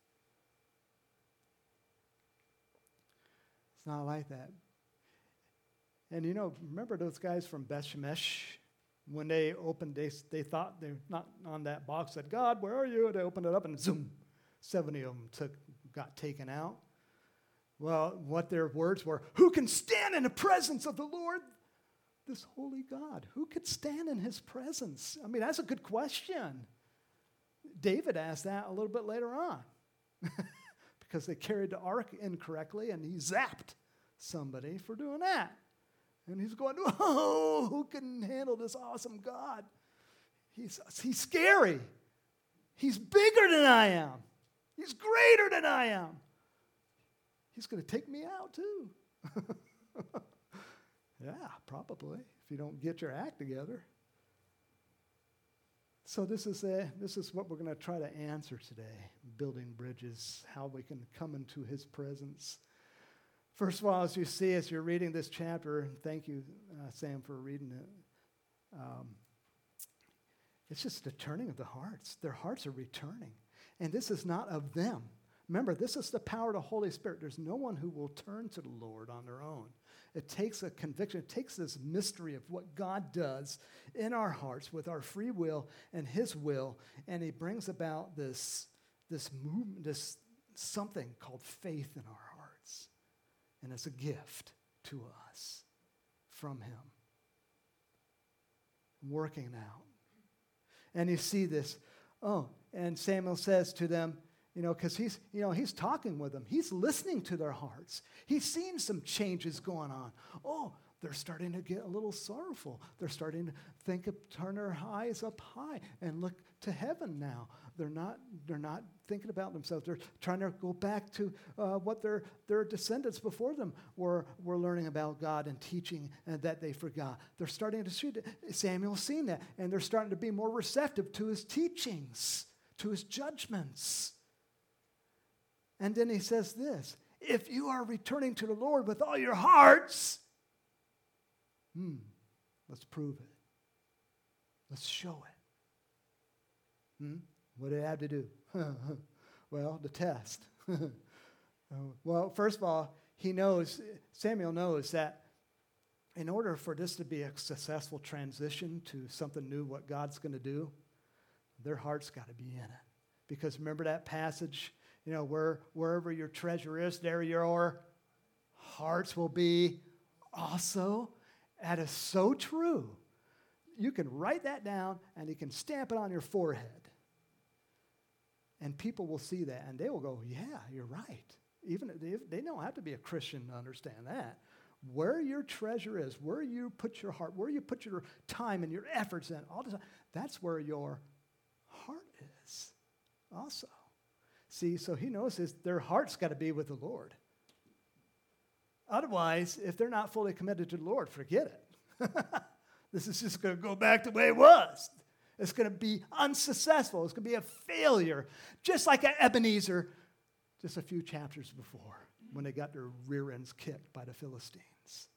It's not like that. And you know, remember those guys from Beth Shemesh? When they opened, they, they thought they not on that box said, God, where are you? They opened it up and zoom, seventy of them took, got taken out. Well, what their words were, who can stand in the presence of the Lord, this holy God? Who could stand in his presence? I mean, that's a good question. David asked that a little bit later on because they carried the ark incorrectly and he zapped somebody for doing that. And he's going, oh, who can handle this awesome God? He's, he's scary. He's bigger than I am. He's greater than I am. He's going to take me out too. Yeah, probably, if you don't get your act together. So this is, a, this is what we're going to try to answer today, building bridges, how we can come into his presence. First of all, as you see, as you're reading this chapter, and thank you, uh, Sam, for reading it, um, it's just the turning of the hearts. Their hearts are returning. And this is not of them. Remember, this is the power of the Holy Spirit. There's no one who will turn to the Lord on their own. It takes a conviction. It takes this mystery of what God does in our hearts with our free will and his will, and he brings about this, this movement, this something called faith in our hearts. And it's a gift to us from him. Working it out. And you see this, oh, and Samuel says to them, you know, because he's, you know, he's talking with them. He's listening to their hearts. He's seen some changes going on. Oh, they're starting to get a little sorrowful. They're starting to think of, turn their eyes up high and look to heaven now. They're not, they're not thinking about themselves. They're trying to go back to uh, what their, their descendants before them were, were learning about God and teaching, and that they forgot. They're starting to see that. Samuel's seen that, and they're starting to be more receptive to his teachings, to his judgments. And then he says this, if you are returning to the Lord with all your hearts, hmm, let's prove it. Let's show it. Hmm? What did it have to do? Well, the test. Well, first of all, he knows, Samuel knows that in order for this to be a successful transition to something new, what God's going to do, their heart's got to be in it. Because remember that passage, you know, where wherever your treasure is, there your hearts will be also. That is so true. You can write that down and you can stamp it on your forehead. And people will see that and they will go, yeah, you're right. Even if they don't have to be a Christian to understand that. Where your treasure is, where you put your heart, where you put your time and your efforts in, all this, that's where your heart is also. See, so he knows this, their heart's got to be with the Lord. Otherwise, if they're not fully committed to the Lord, forget it. This is just going to go back to the way it was. It's going to be unsuccessful. It's going to be a failure. Just like at Ebenezer, just a few chapters before, when they got their rear ends kicked by the Philistines.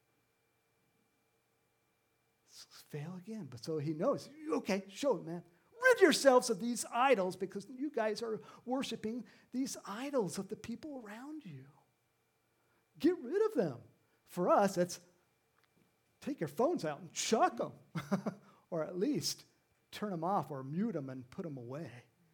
Fail again. But so he knows, okay, show it, man. Rid yourselves of these idols because you guys are worshiping these idols of the people around you. Get rid of them. For us, it's take your phones out and chuck them. Or at least turn them off or mute them and put them away.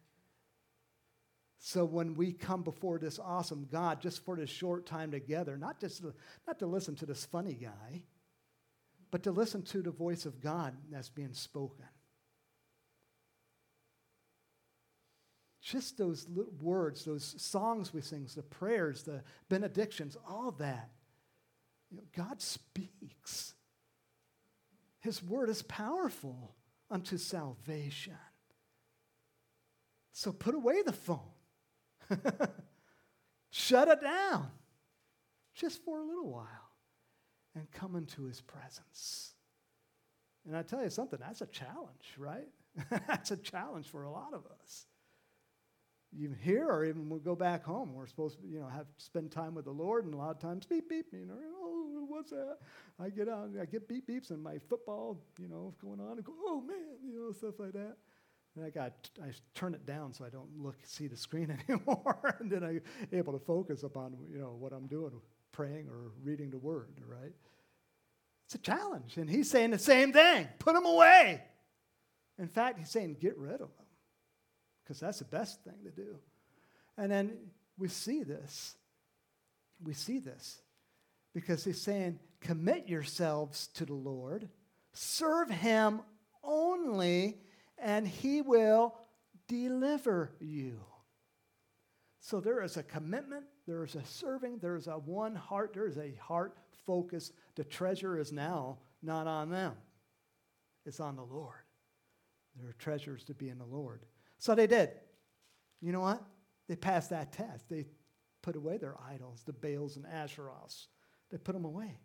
So when we come before this awesome God, just for this short time together, not just to, not to listen to this funny guy, but to listen to the voice of God that's being spoken. Just those little words, those songs we sing, the prayers, the benedictions, all that. You know, God speaks. His word is powerful unto salvation. So put away the phone. Shut it down. Just for a little while. And come into his presence. And I tell you something, that's a challenge, right? That's a challenge for a lot of us. Even here, or even when we go back home, we're supposed to, you know, have spend time with the Lord, and a lot of times, beep beep, you know, oh, what's that? I get out, I get beep beeps, and my football, you know, going on, and go, oh man, you know, stuff like that. And I got, I turn it down so I don't look, see the screen anymore, and then I'm able to focus upon, you know, what I'm doing, praying or reading the Word, right? It's a challenge. And he's saying the same thing. Put them away. In fact, he's saying get rid of them because that's the best thing to do. And then we see this. We see this because he's saying commit yourselves to the Lord, serve him only, and he will deliver you. So there is a commitment, there is a serving, there is a one heart, there is a heart focus. The treasure is now not on them. It's on the Lord. There are treasures to be in the Lord. So they did. You know what? They passed that test. They put away their idols, the Baals and Asheroths. They put them away.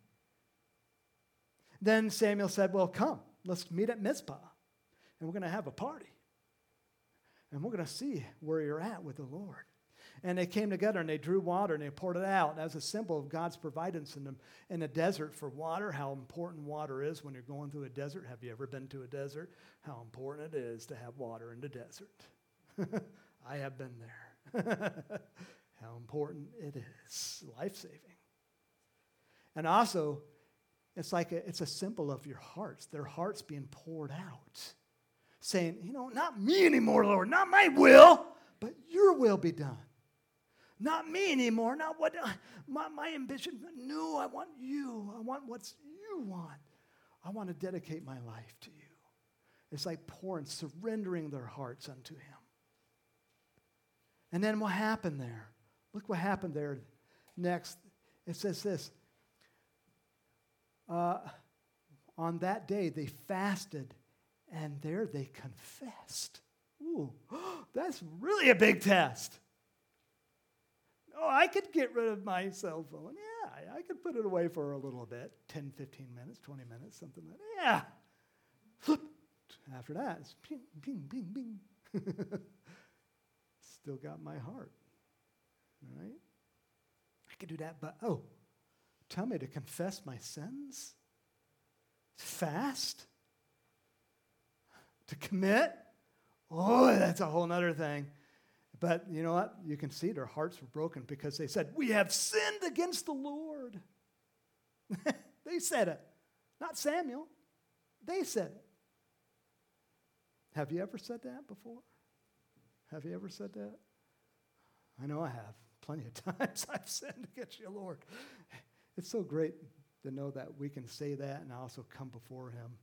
Then Samuel said, well, come, let's meet at Mizpah, and we're going to have a party. And we're going to see where you're at with the Lord. And they came together and they drew water and they poured it out as a symbol of God's providence in the, in the desert for water, how important water is when you're going through a desert. Have you ever been to a desert? How important it is to have water in the desert. I have been there. How important it is. Life-saving. And also, it's like a, it's a symbol of your hearts. Their hearts being poured out. Saying, you know, not me anymore, Lord. Not my will, but your will be done. Not me anymore, not what uh, my, my ambition. No, I want you. I want what you want. I want to dedicate my life to you. It's like pouring, surrendering their hearts unto him. And then what happened there? Look what happened there next. It says this. Uh, on that day, they fasted, and there they confessed. Ooh, that's really a big test. Oh, I could get rid of my cell phone. Yeah, I could put it away for a little bit, ten, fifteen minutes, twenty minutes, something like that. Yeah. Flip. After that, it's ping, ping, ping, ping. Still got my heart. All right? I could do that, but oh, tell me to confess my sins? Fast? To commit? Oh, that's a whole other thing. But you know what? You can see their hearts were broken because they said, we have sinned against the Lord. They said it. Not Samuel. They said it. Have you ever said that before? Have you ever said that? I know I have. Plenty of times I've sinned against you, Lord. It's so great to know that we can say that and also come before him.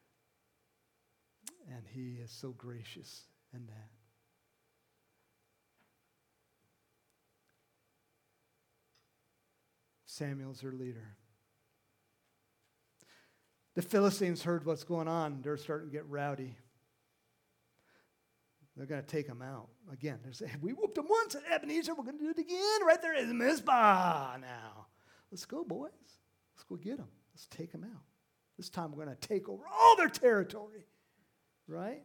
And he is so gracious in that. Samuel's their leader. The Philistines heard what's going on. They're starting to get rowdy. They're going to take him out. Again, they're saying, we whooped him once at Ebenezer. We're going to do it again right there at Mizpah now. Let's go, boys. Let's go get them. Let's take them out. This time we're going to take over all their territory. Right?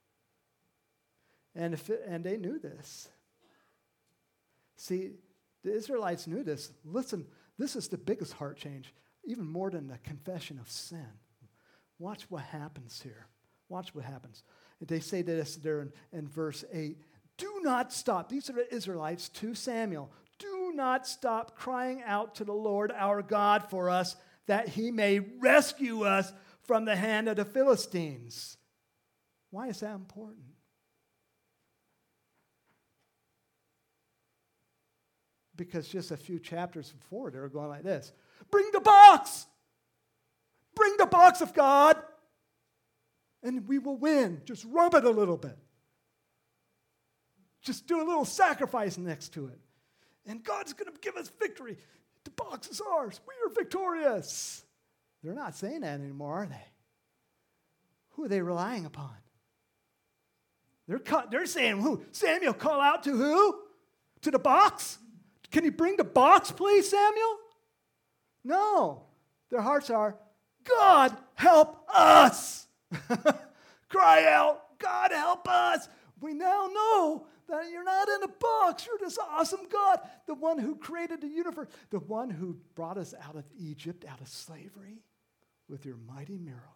And, if it, and they knew this. See, the Israelites knew this. Listen, this is the biggest heart change, even more than the confession of sin. Watch what happens here. Watch what happens. They say this there in, in verse eight. Do not stop. These are the Israelites to Samuel. Do not stop crying out to the Lord our God for us, that he may rescue us from the hand of the Philistines. Why is that important? Because just a few chapters before, they were going like this. Bring the box! Bring the box of God! And we will win. Just rub it a little bit. Just do a little sacrifice next to it. And God's going to give us victory. The box is ours. We are victorious. They're not saying that anymore, are they? Who are they relying upon? They're, ca- they're saying who? Samuel, call out to who? To the box? Can you bring the box, please, Samuel? No. Their hearts are, God, help us. Cry out, God, help us. We now know that you're not in a box. You're this awesome God, the one who created the universe, the one who brought us out of Egypt, out of slavery, with your mighty miracles.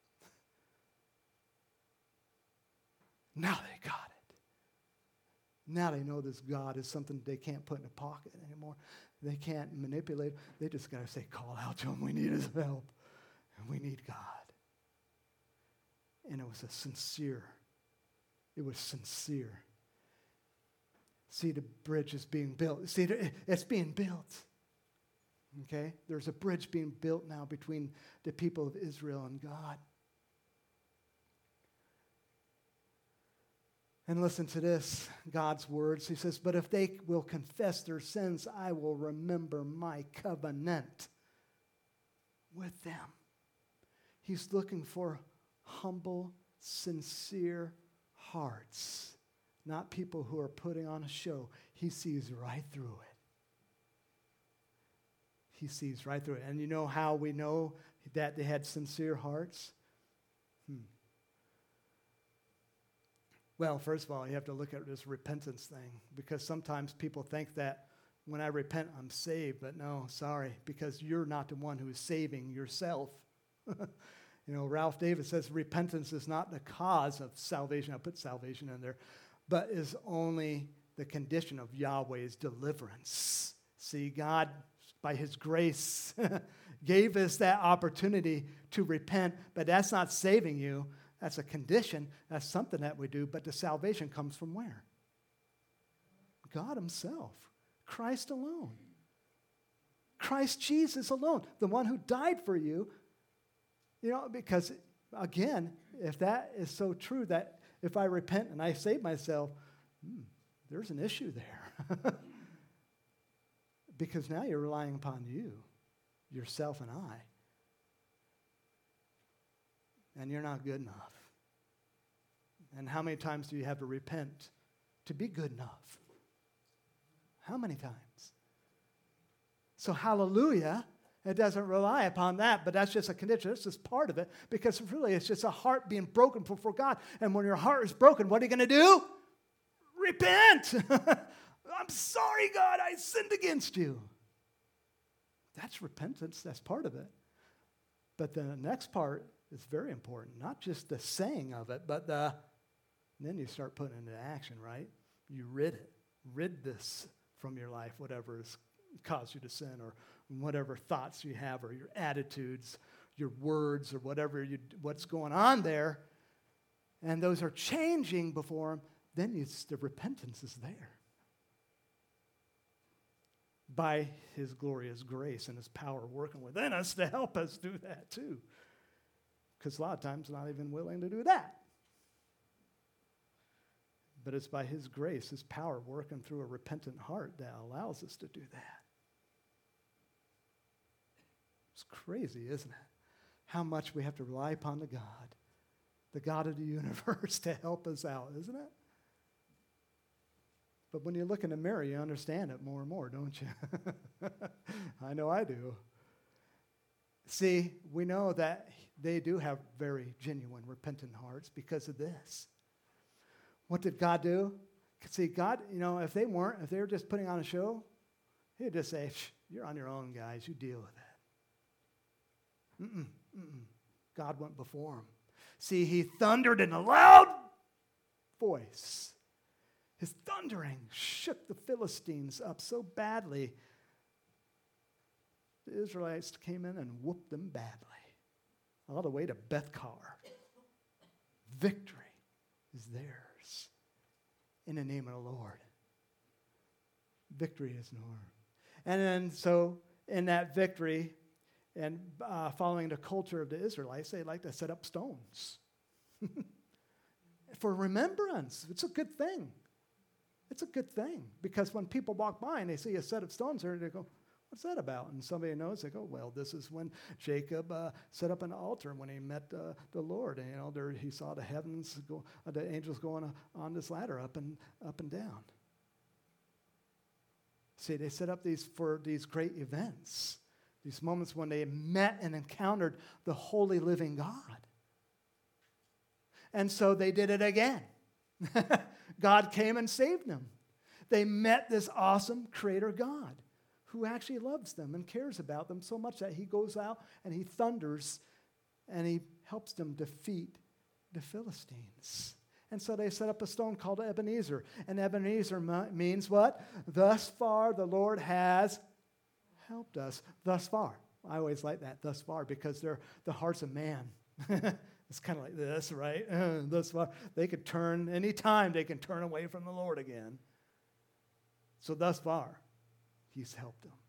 Now they got it. Now they know this God is something they can't put in a pocket anymore. They can't manipulate. They just got to say, call out to him. We need his help. And we need God. And it was a sincere, it was sincere. See, the bridge is being built. See, it's being built. Okay? There's a bridge being built now between the people of Israel and God. And listen to this, God's words. He says, but if they will confess their sins, I will remember my covenant with them. He's looking for humble, sincere hearts, not people who are putting on a show. He sees right through it. He sees right through it. And you know how we know that they had sincere hearts? Hmm. Well, first of all, you have to look at this repentance thing, because sometimes people think that when I repent, I'm saved. But no, sorry, because you're not the one who is saving yourself. You know, Ralph Davis says repentance is not the cause of salvation. I put salvation in there, but is only the condition of Yahweh's deliverance. See, God, by his grace, gave us that opportunity to repent, but that's not saving you. That's a condition. That's something that we do, but the salvation comes from where? God himself. Christ alone. Christ Jesus alone. The one who died for you. You know, because, again, if that is so true, that if I repent and I save myself, hmm, there's an issue there. Because now you're relying upon you, yourself and I. And you're not good enough. And how many times do you have to repent to be good enough? How many times? So hallelujah, it doesn't rely upon that, but that's just a condition. That's just part of it, because really it's just a heart being broken before God. And when your heart is broken, what are you going to do? Repent. I'm sorry, God, I sinned against you. That's repentance. That's part of it. But the next part is very important. Not just the saying of it, but the, then you start putting it into action, right? You rid it. Rid this from your life, whatever has caused you to sin, or whatever thoughts you have, or your attitudes, your words, or whatever you, what's going on there. And those are changing before him. Then you, the repentance is there. By his glorious grace and his power working within us to help us do that too. Because a lot of times not even willing to do that. But it's by his grace, his power working through a repentant heart that allows us to do that. It's crazy, isn't it? How much we have to rely upon the God, the God of the universe, to help us out, isn't it? But when you look in the mirror, you understand it more and more, don't you? I know I do. See, we know that they do have very genuine, repentant hearts because of this. What did God do? See, God, you know, if they weren't, if they were just putting on a show, he'd just say, you're on your own, guys. You deal with it. Mm-mm, mm-mm. God went before him. See, he thundered in a loud voice. His thundering shook the Philistines up so badly, the Israelites came in and whooped them badly, all the way to Beth-kar. Victory is theirs in the name of the Lord. Victory is Lord. And then so in that victory, and uh, following the culture of the Israelites, they like to set up stones for remembrance. It's a good thing. It's a good thing, because when people walk by and they see a set of stones there, they go, what's that about? And somebody knows, they go, well, this is when Jacob uh, set up an altar when he met uh, the Lord. And, you know, there he saw the heavens, go, uh, the angels going uh, on this ladder up and up and down. See, they set up these for these great events, these moments when they met and encountered the holy living God. And so they did it again. God came and saved them. They met this awesome creator God who actually loves them and cares about them so much that he goes out and he thunders and he helps them defeat the Philistines. And so they set up a stone called Ebenezer. And Ebenezer means what? Thus far the Lord has helped us. Thus far. I always like that, thus far, because they're the hearts of man. It's kind of like this, right? Uh, thus far. They could turn, anytime they can turn away from the Lord again. So thus far, he's helped them.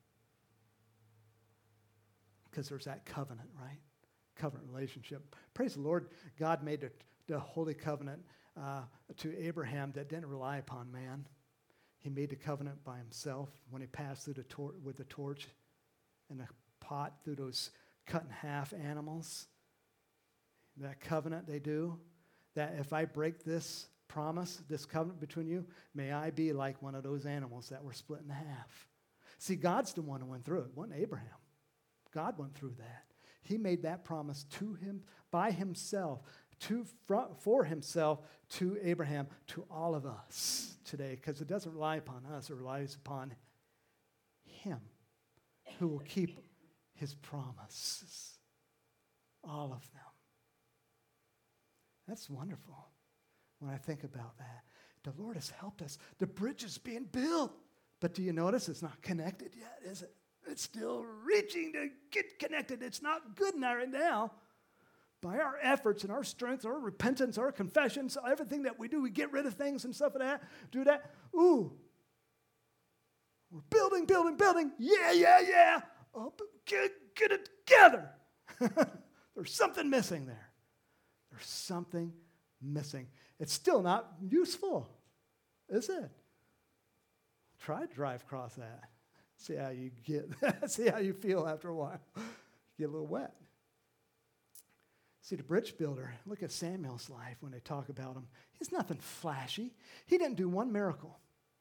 Because there's that covenant, right? Covenant relationship. Praise the Lord, God made the, the holy covenant uh, to Abraham that didn't rely upon man. He made the covenant by himself when he passed through the tor- with the torch and the pot through those cut in half animals. That covenant they do, that if I break this promise, this covenant between you, may I be like one of those animals that were split in half. See, God's the one who went through it, it wasn't Abraham. God went through that. He made that promise to him, by himself, to for himself, to Abraham, to all of us today, because it doesn't rely upon us, it relies upon him who will keep his promises, all of them. That's wonderful when I think about that. The Lord has helped us. The bridge is being built. But do you notice it's not connected yet, is it? It's still reaching to get connected. It's not good enough right now. By our efforts and our strength, our repentance, our confessions, everything that we do, we get rid of things and stuff like that, do that. Ooh. We're building, building, building. Yeah, yeah, yeah. Oh, get, get it together. There's something missing there. There's something missing. It's still not useful, is it? Try to drive across that. See how you get, see how you feel after a while. You get a little wet. See, the bridge builder, look at Samuel's life when they talk about him. He's nothing flashy. He didn't do one miracle.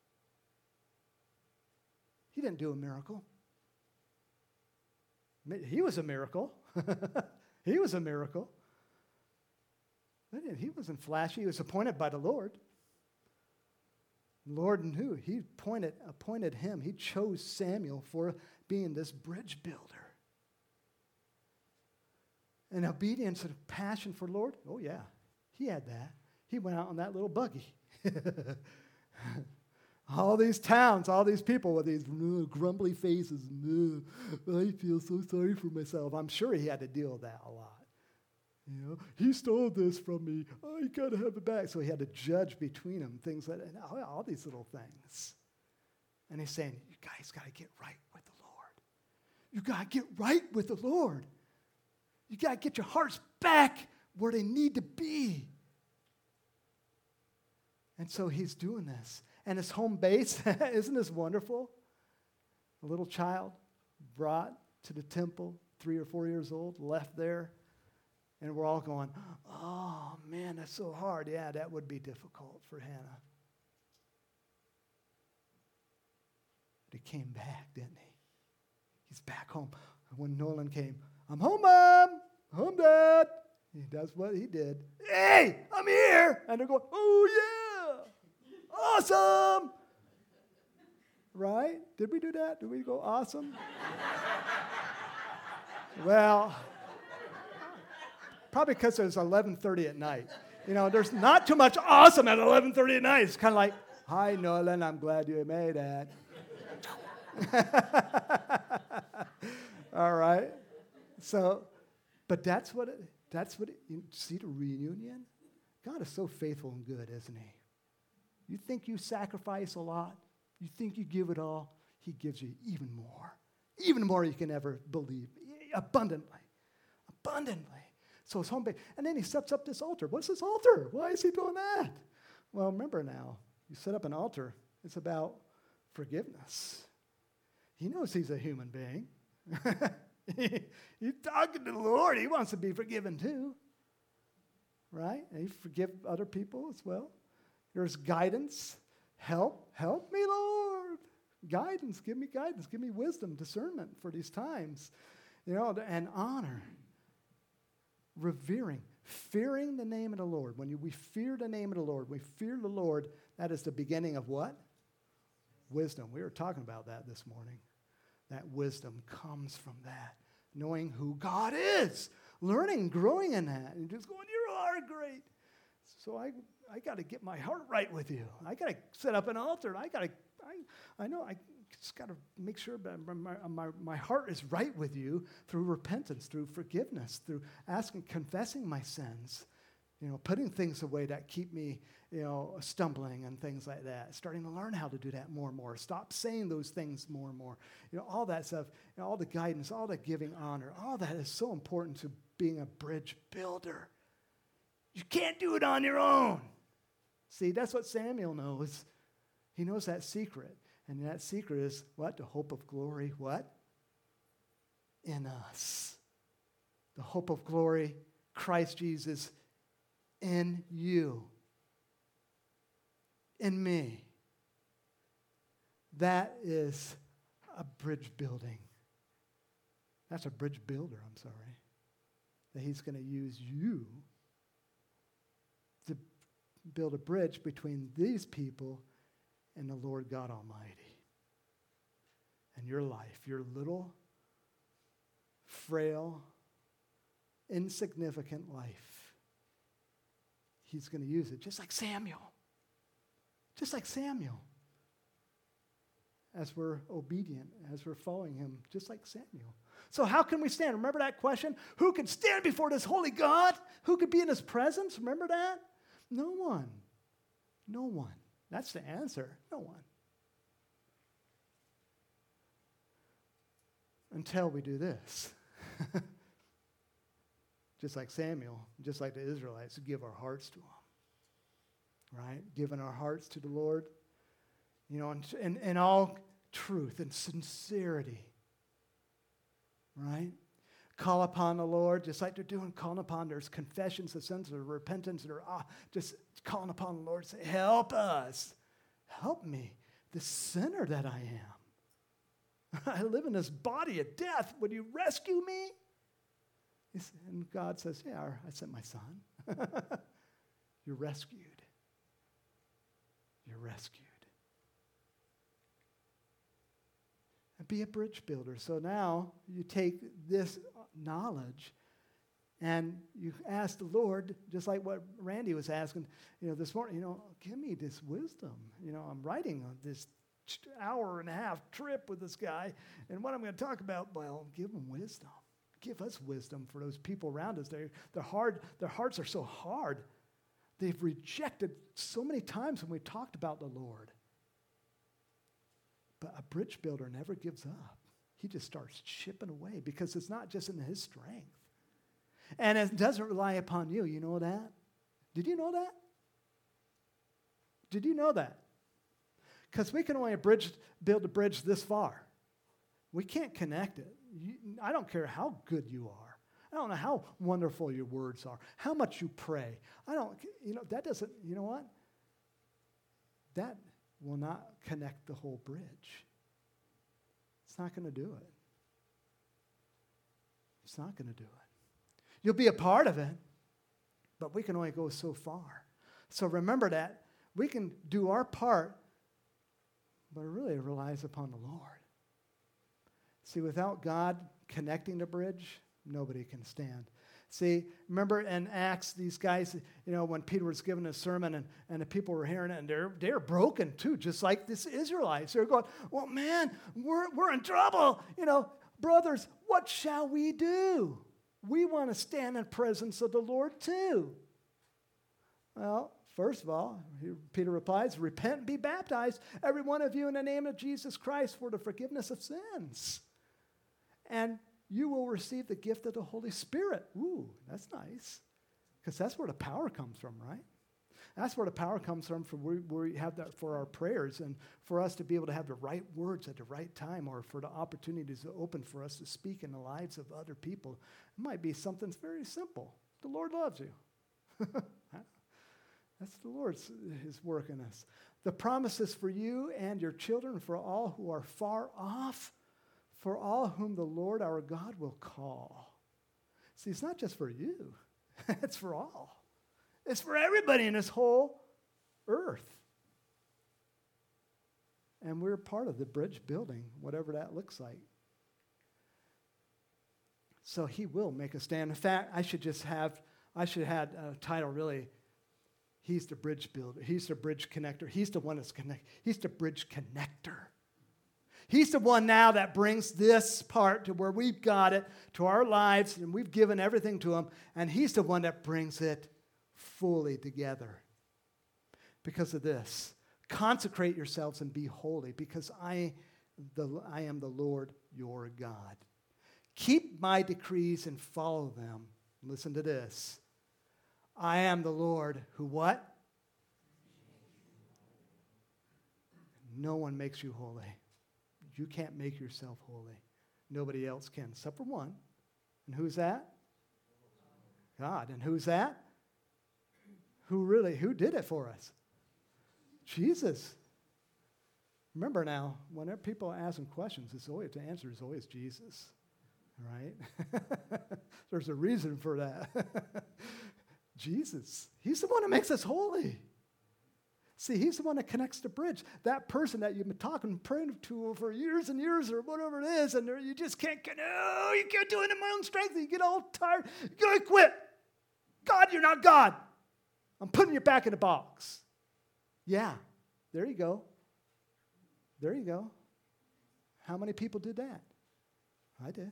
He didn't do a miracle. He was a miracle. He was a miracle. He wasn't flashy. He was appointed by the Lord. Lord knew. He appointed, appointed him. He chose Samuel for being this bridge builder. And obedience and passion for the Lord, oh yeah, he had that. He went out on that little buggy. All these towns, all these people with these uh, grumbly faces. Uh, I feel so sorry for myself. I'm sure he had to deal with that a lot. You know, he stole this from me. Oh, you got to have it back. So he had to judge between them, things like that, and all, all these little things. And he's saying, you guys got to get right with the Lord. You got to get right with the Lord. You got to get your hearts back where they need to be. And so he's doing this. And his home base, isn't this wonderful? A little child brought to the temple, three or four years old, left there. And we're all going, oh, man, that's so hard. Yeah, that would be difficult for Hannah. But he came back, didn't he? He's back home. When Nolan came, I'm home, Mom. Home, Dad. He does what he did. Hey, I'm here. And they're going, oh, yeah. Awesome. Right? Did we do that? Did we go awesome? Well, probably because it was eleven thirty at night. You know, there's not too much awesome at eleven thirty at night. It's kind of like, hi, Nolan, I'm glad you made it. All right. So, but that's what, it, that's what, it, you see the reunion? God is so faithful and good, isn't he? You think you sacrifice a lot? You think you give it all? He gives you even more. Even more you can ever believe. Abundantly. Abundantly. So his home base. And then he sets up this altar. What's this altar? Why is he doing that? Well, remember now, you set up an altar. It's about forgiveness. He knows he's a human being. He's talking to the Lord. He wants to be forgiven too. Right? And he forgive other people as well. There's guidance. Help. Help me, Lord. Guidance. Give me guidance. Give me wisdom, discernment for these times. You know, and honor. Revering. Fearing the name of the Lord. When you, we fear the name of the Lord, we fear the Lord, that is the beginning of what? Wisdom. We were talking about that this morning. That wisdom comes from that. Knowing who God is. Learning, growing in that. And just going, you are great. So I, I got to get my heart right with you. I got to set up an altar. I got to, I, I know, I just got to make sure that my, my, my heart is right with you through repentance, through forgiveness, through asking, confessing my sins, you know, putting things away that keep me, you know, stumbling and things like that. Starting to learn how to do that more and more. Stop saying those things more and more. You know, all that stuff, you know, all the guidance, all the giving honor, all that is so important to being a bridge builder. You can't do it on your own. See, that's what Samuel knows. He knows that secret. And that secret is what? The hope of glory, what? In us. The hope of glory, Christ Jesus in you. In me. That is a bridge building. That's a bridge builder, I'm sorry. That he's going to use you to build a bridge between these people and the Lord God Almighty. And your life, your little, frail, insignificant life. He's going to use it just like Samuel. Just like Samuel. As we're obedient, as we're following him, just like Samuel. So how can we stand? Remember that question? Who can stand before this holy God? Who could be in his presence? Remember that? No one. No one. That's the answer. No one. Until we do this. Just like Samuel, just like the Israelites, give our hearts to him. Right? Giving our hearts to the Lord. You know, in, in, in all truth and sincerity. Right? Call upon the Lord, just like they're doing, calling upon, there's confessions of sins, there's repentance, they're ah, just calling upon the Lord, say, help us. Help me, the sinner that I am. I live in this body of death. Would you rescue me? And God says, yeah, I sent my son. You're rescued. You're rescued. And be a bridge builder. So now you take this knowledge and you ask the Lord, just like what Randy was asking, you know, this morning, you know, give me this wisdom. You know, I'm writing on this hour and a half trip with this guy, and what I'm going to talk about, well, give him wisdom. Give us wisdom for those people around us. They're, they're hard, their hearts are so hard. They've rejected so many times when we talked about the Lord. But a bridge builder never gives up. He just starts chipping away because it's not just in his strength. And it doesn't rely upon you. You know that? Did you know that? Did you know that? Because we can only bridge, build a bridge this far. We can't connect it. You, I don't care how good you are. I don't know how wonderful your words are, how much you pray. I don't, you know, that doesn't, you know what? That will not connect the whole bridge. It's not going to do it. It's not going to do it. You'll be a part of it, but we can only go so far. So remember that. We can do our part, but it really relies upon the Lord. See, without God connecting the bridge, nobody can stand. See, remember in Acts, these guys, you know, when Peter was giving a sermon and, and the people were hearing it, and they're, they're broken too, just like this Israelites. They're going, well, man, we're, we're in trouble. You know, brothers, what shall we do? We want to stand in presence of the Lord too. Well, first of all, Peter replies, repent and be baptized, every one of you in the name of Jesus Christ for the forgiveness of sins. And you will receive the gift of the Holy Spirit. Ooh, that's nice. Because that's where the power comes from, right? That's where the power comes from for where we have that for our prayers and for us to be able to have the right words at the right time, or for the opportunities to open for us to speak in the lives of other people. It might be something very simple. The Lord loves you. That's the Lord's his work in us. The promises for you and your children, for all who are far off, for all whom the Lord our God will call. See, it's not just for you. It's for all. It's for everybody in this whole earth. And we're part of the bridge building, whatever that looks like. So he will make a stand. In fact, I should just have, I should have a title really, He's the bridge builder. He's the bridge connector. He's the one that's connect. He's the bridge connector. He's the one now that brings this part to where we've got it to our lives and we've given everything to him. And he's the one that brings it fully together. Because of this, consecrate yourselves and be holy because I, the, I am the Lord your God. Keep my decrees and follow them. Listen to this. I am the Lord who what? No one makes you holy. You can't make yourself holy. Nobody else can, except for one. And who's that? God. And who's that? Who really, who did it for us? Jesus. Remember now, whenever people ask him questions, it's always, the answer is always Jesus. Right? There's a reason for that. Jesus. He's the one that makes us holy. See, he's the one that connects the bridge. That person that you've been talking, praying to for years and years or whatever it is, and you just can't, no, you can't do it in my own strength. You get all tired. You gotta quit. God, you're not God. I'm putting you back in the box. Yeah, there you go. There you go. How many people did that? I did.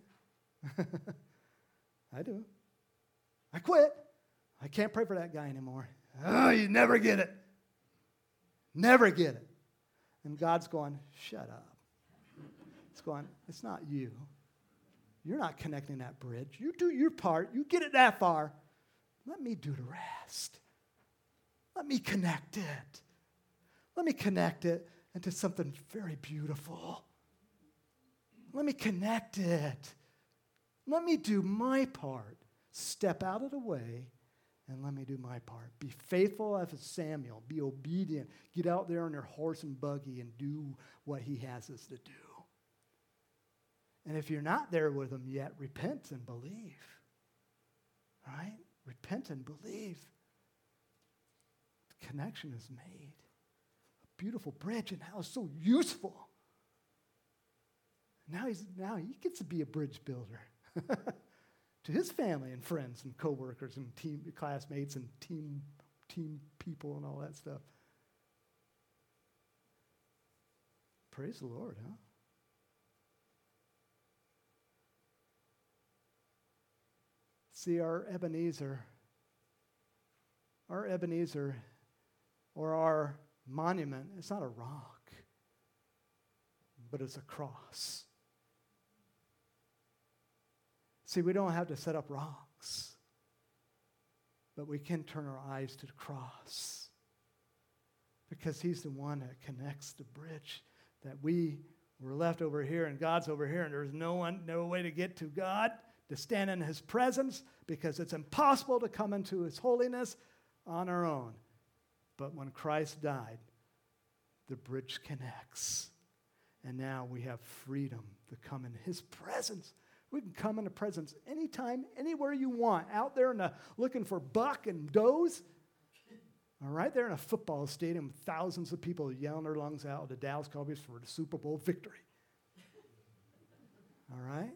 I do. I quit. I can't pray for that guy anymore. Oh, you never get it. Never get it. And God's going, shut up. It's going, it's not you. You're not connecting that bridge. You do your part. You get it that far. Let me do the rest. Let me connect it. Let me connect it into something very beautiful. Let me connect it. Let me do my part. Step out of the way and let me do my part. Be faithful as Samuel. Be obedient. Get out there on your horse and buggy and do what he has us to do. And if you're not there with him yet, repent and believe. Right? Repent and believe. The connection is made. A beautiful bridge, and how it's so useful. Now he's now he gets to be a bridge builder to his family and friends and coworkers and team classmates and team team people and all that stuff. Praise the Lord, huh? See, our Ebenezer, our Ebenezer, or our monument, it's not a rock, but it's a cross. See, we don't have to set up rocks, but we can turn our eyes to the cross because he's the one that connects the bridge that we were left over here and God's over here, and there's no one, no way to get to God, to stand in his presence, because it's impossible to come into his holiness on our own. But when Christ died, the bridge connects. And now we have freedom to come in his presence. We can come in the presence anytime, anywhere you want. Out there in the, looking for buck and does. All right, there in a football stadium with thousands of people yelling their lungs out at the Dallas Cowboys for the Super Bowl victory. All right?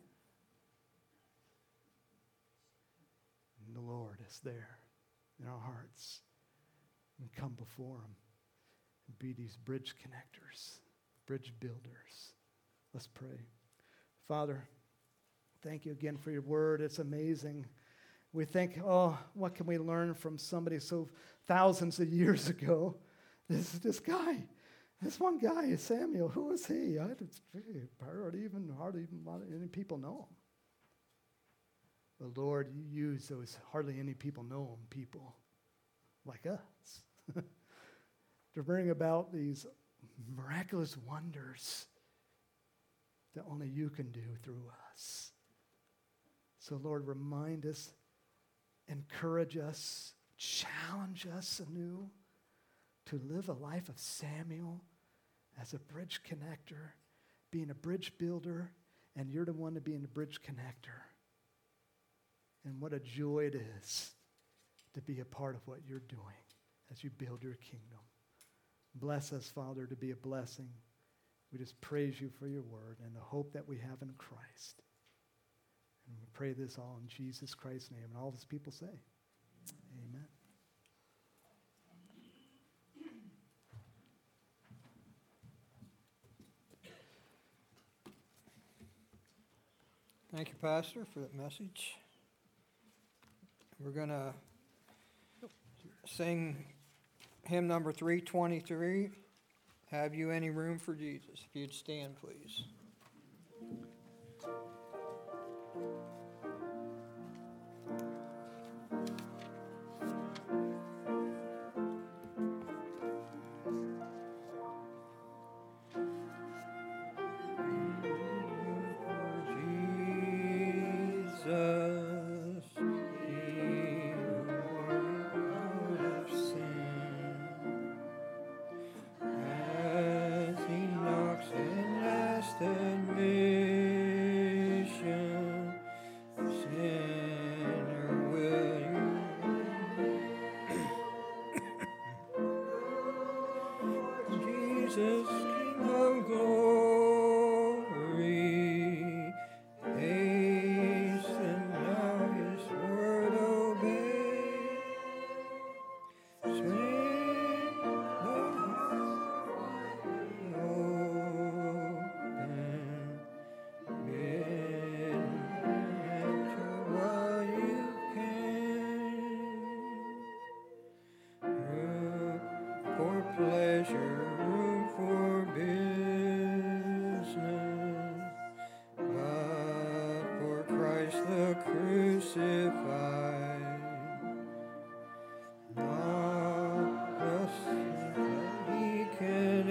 And the Lord is there in our hearts. And come before him and be these bridge connectors, bridge builders. Let's pray. Father, thank you again for your word. It's amazing. We think, oh, what can we learn from somebody so thousands of years ago? This this guy, this one guy, Samuel. Who was he? I hardly even hardly even a lot of, any people know him. But Lord, you use those hardly any people know him people like us to bring about these miraculous wonders that only you can do through us. So, Lord, remind us, encourage us, challenge us anew to live a life of Samuel as a bridge connector, being a bridge builder, and you're the one to be in the bridge connector. And what a joy it is to be a part of what you're doing as you build your kingdom. Bless us, Father, to be a blessing. We just praise you for your word and the hope that we have in Christ. And we pray this all in Jesus Christ's name. And all his people say, amen. Thank you, Pastor, for that message. We're going to sing hymn number three twenty-three, Have You Any Room for Jesus? If you'd stand, please. Jesus, He Lord of sin, as He knocks and asks admission, sinner, will you? Jesus, King of glory, hasten now His word obey. Swing the heart open, bid enter while you can. Room for pleasure, room for business, but for Christ the crucified, not a sinner He can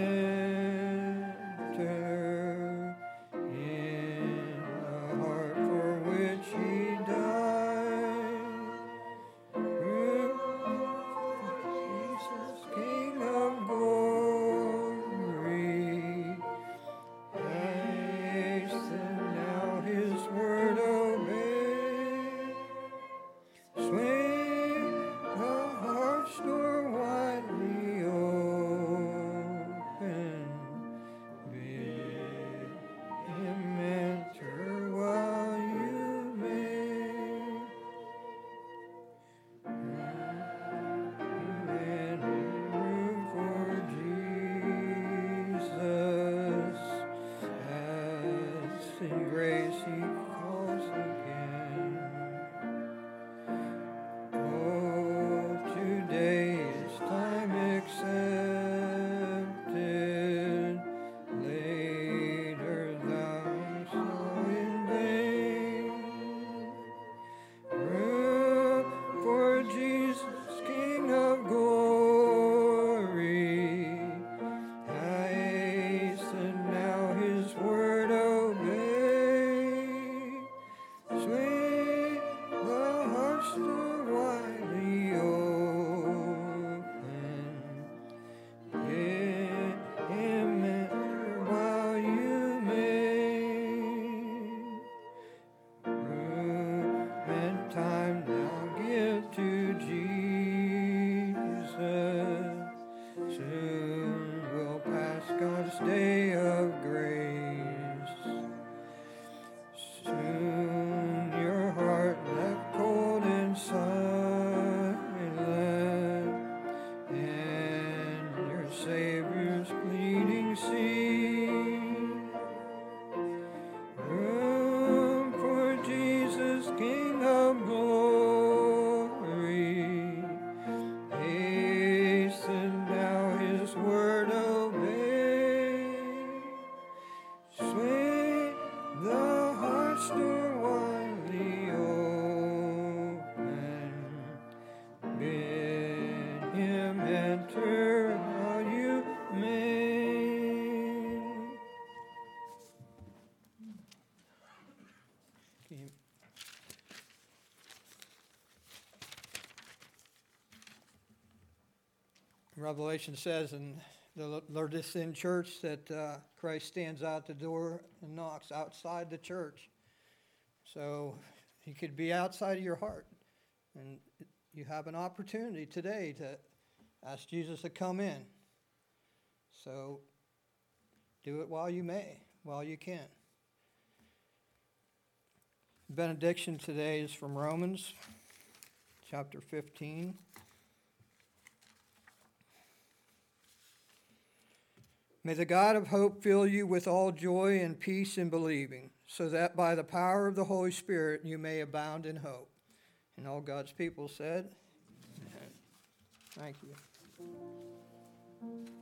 enter in the heart for which He died. Room for Jesus, King of glory, hasten now His word obey. Swing the heart's door widely open, bid Him enter while you may. Any room for Jesus, as in grace He calls again. Oh, today is time accepted, later thou saw in vain. Room for Jesus, King of glory, hasten now His word obey. Swing the heart's door widely open, bid Him enter while you may. Room and time now give to Jesus. Soon will pass God's day of grace. Soon your heart left cold and silent, and your Savior's pleading see. Room for Jesus, King of glory, hasten now His word obey. Swing the heart's door widely open, bid Him enter while you may. Okay. Revelation says in the Laodicean church that uh, Christ stands out the door and knocks outside the church. So He could be outside of your heart. And you have an opportunity today to ask Jesus to come in. So do it while you may, while you can. Benediction today is from Romans chapter fifteen. May the God of hope fill you with all joy and peace in believing, so that by the power of the Holy Spirit you may abound in hope. And all God's people said, Amen. Thank you.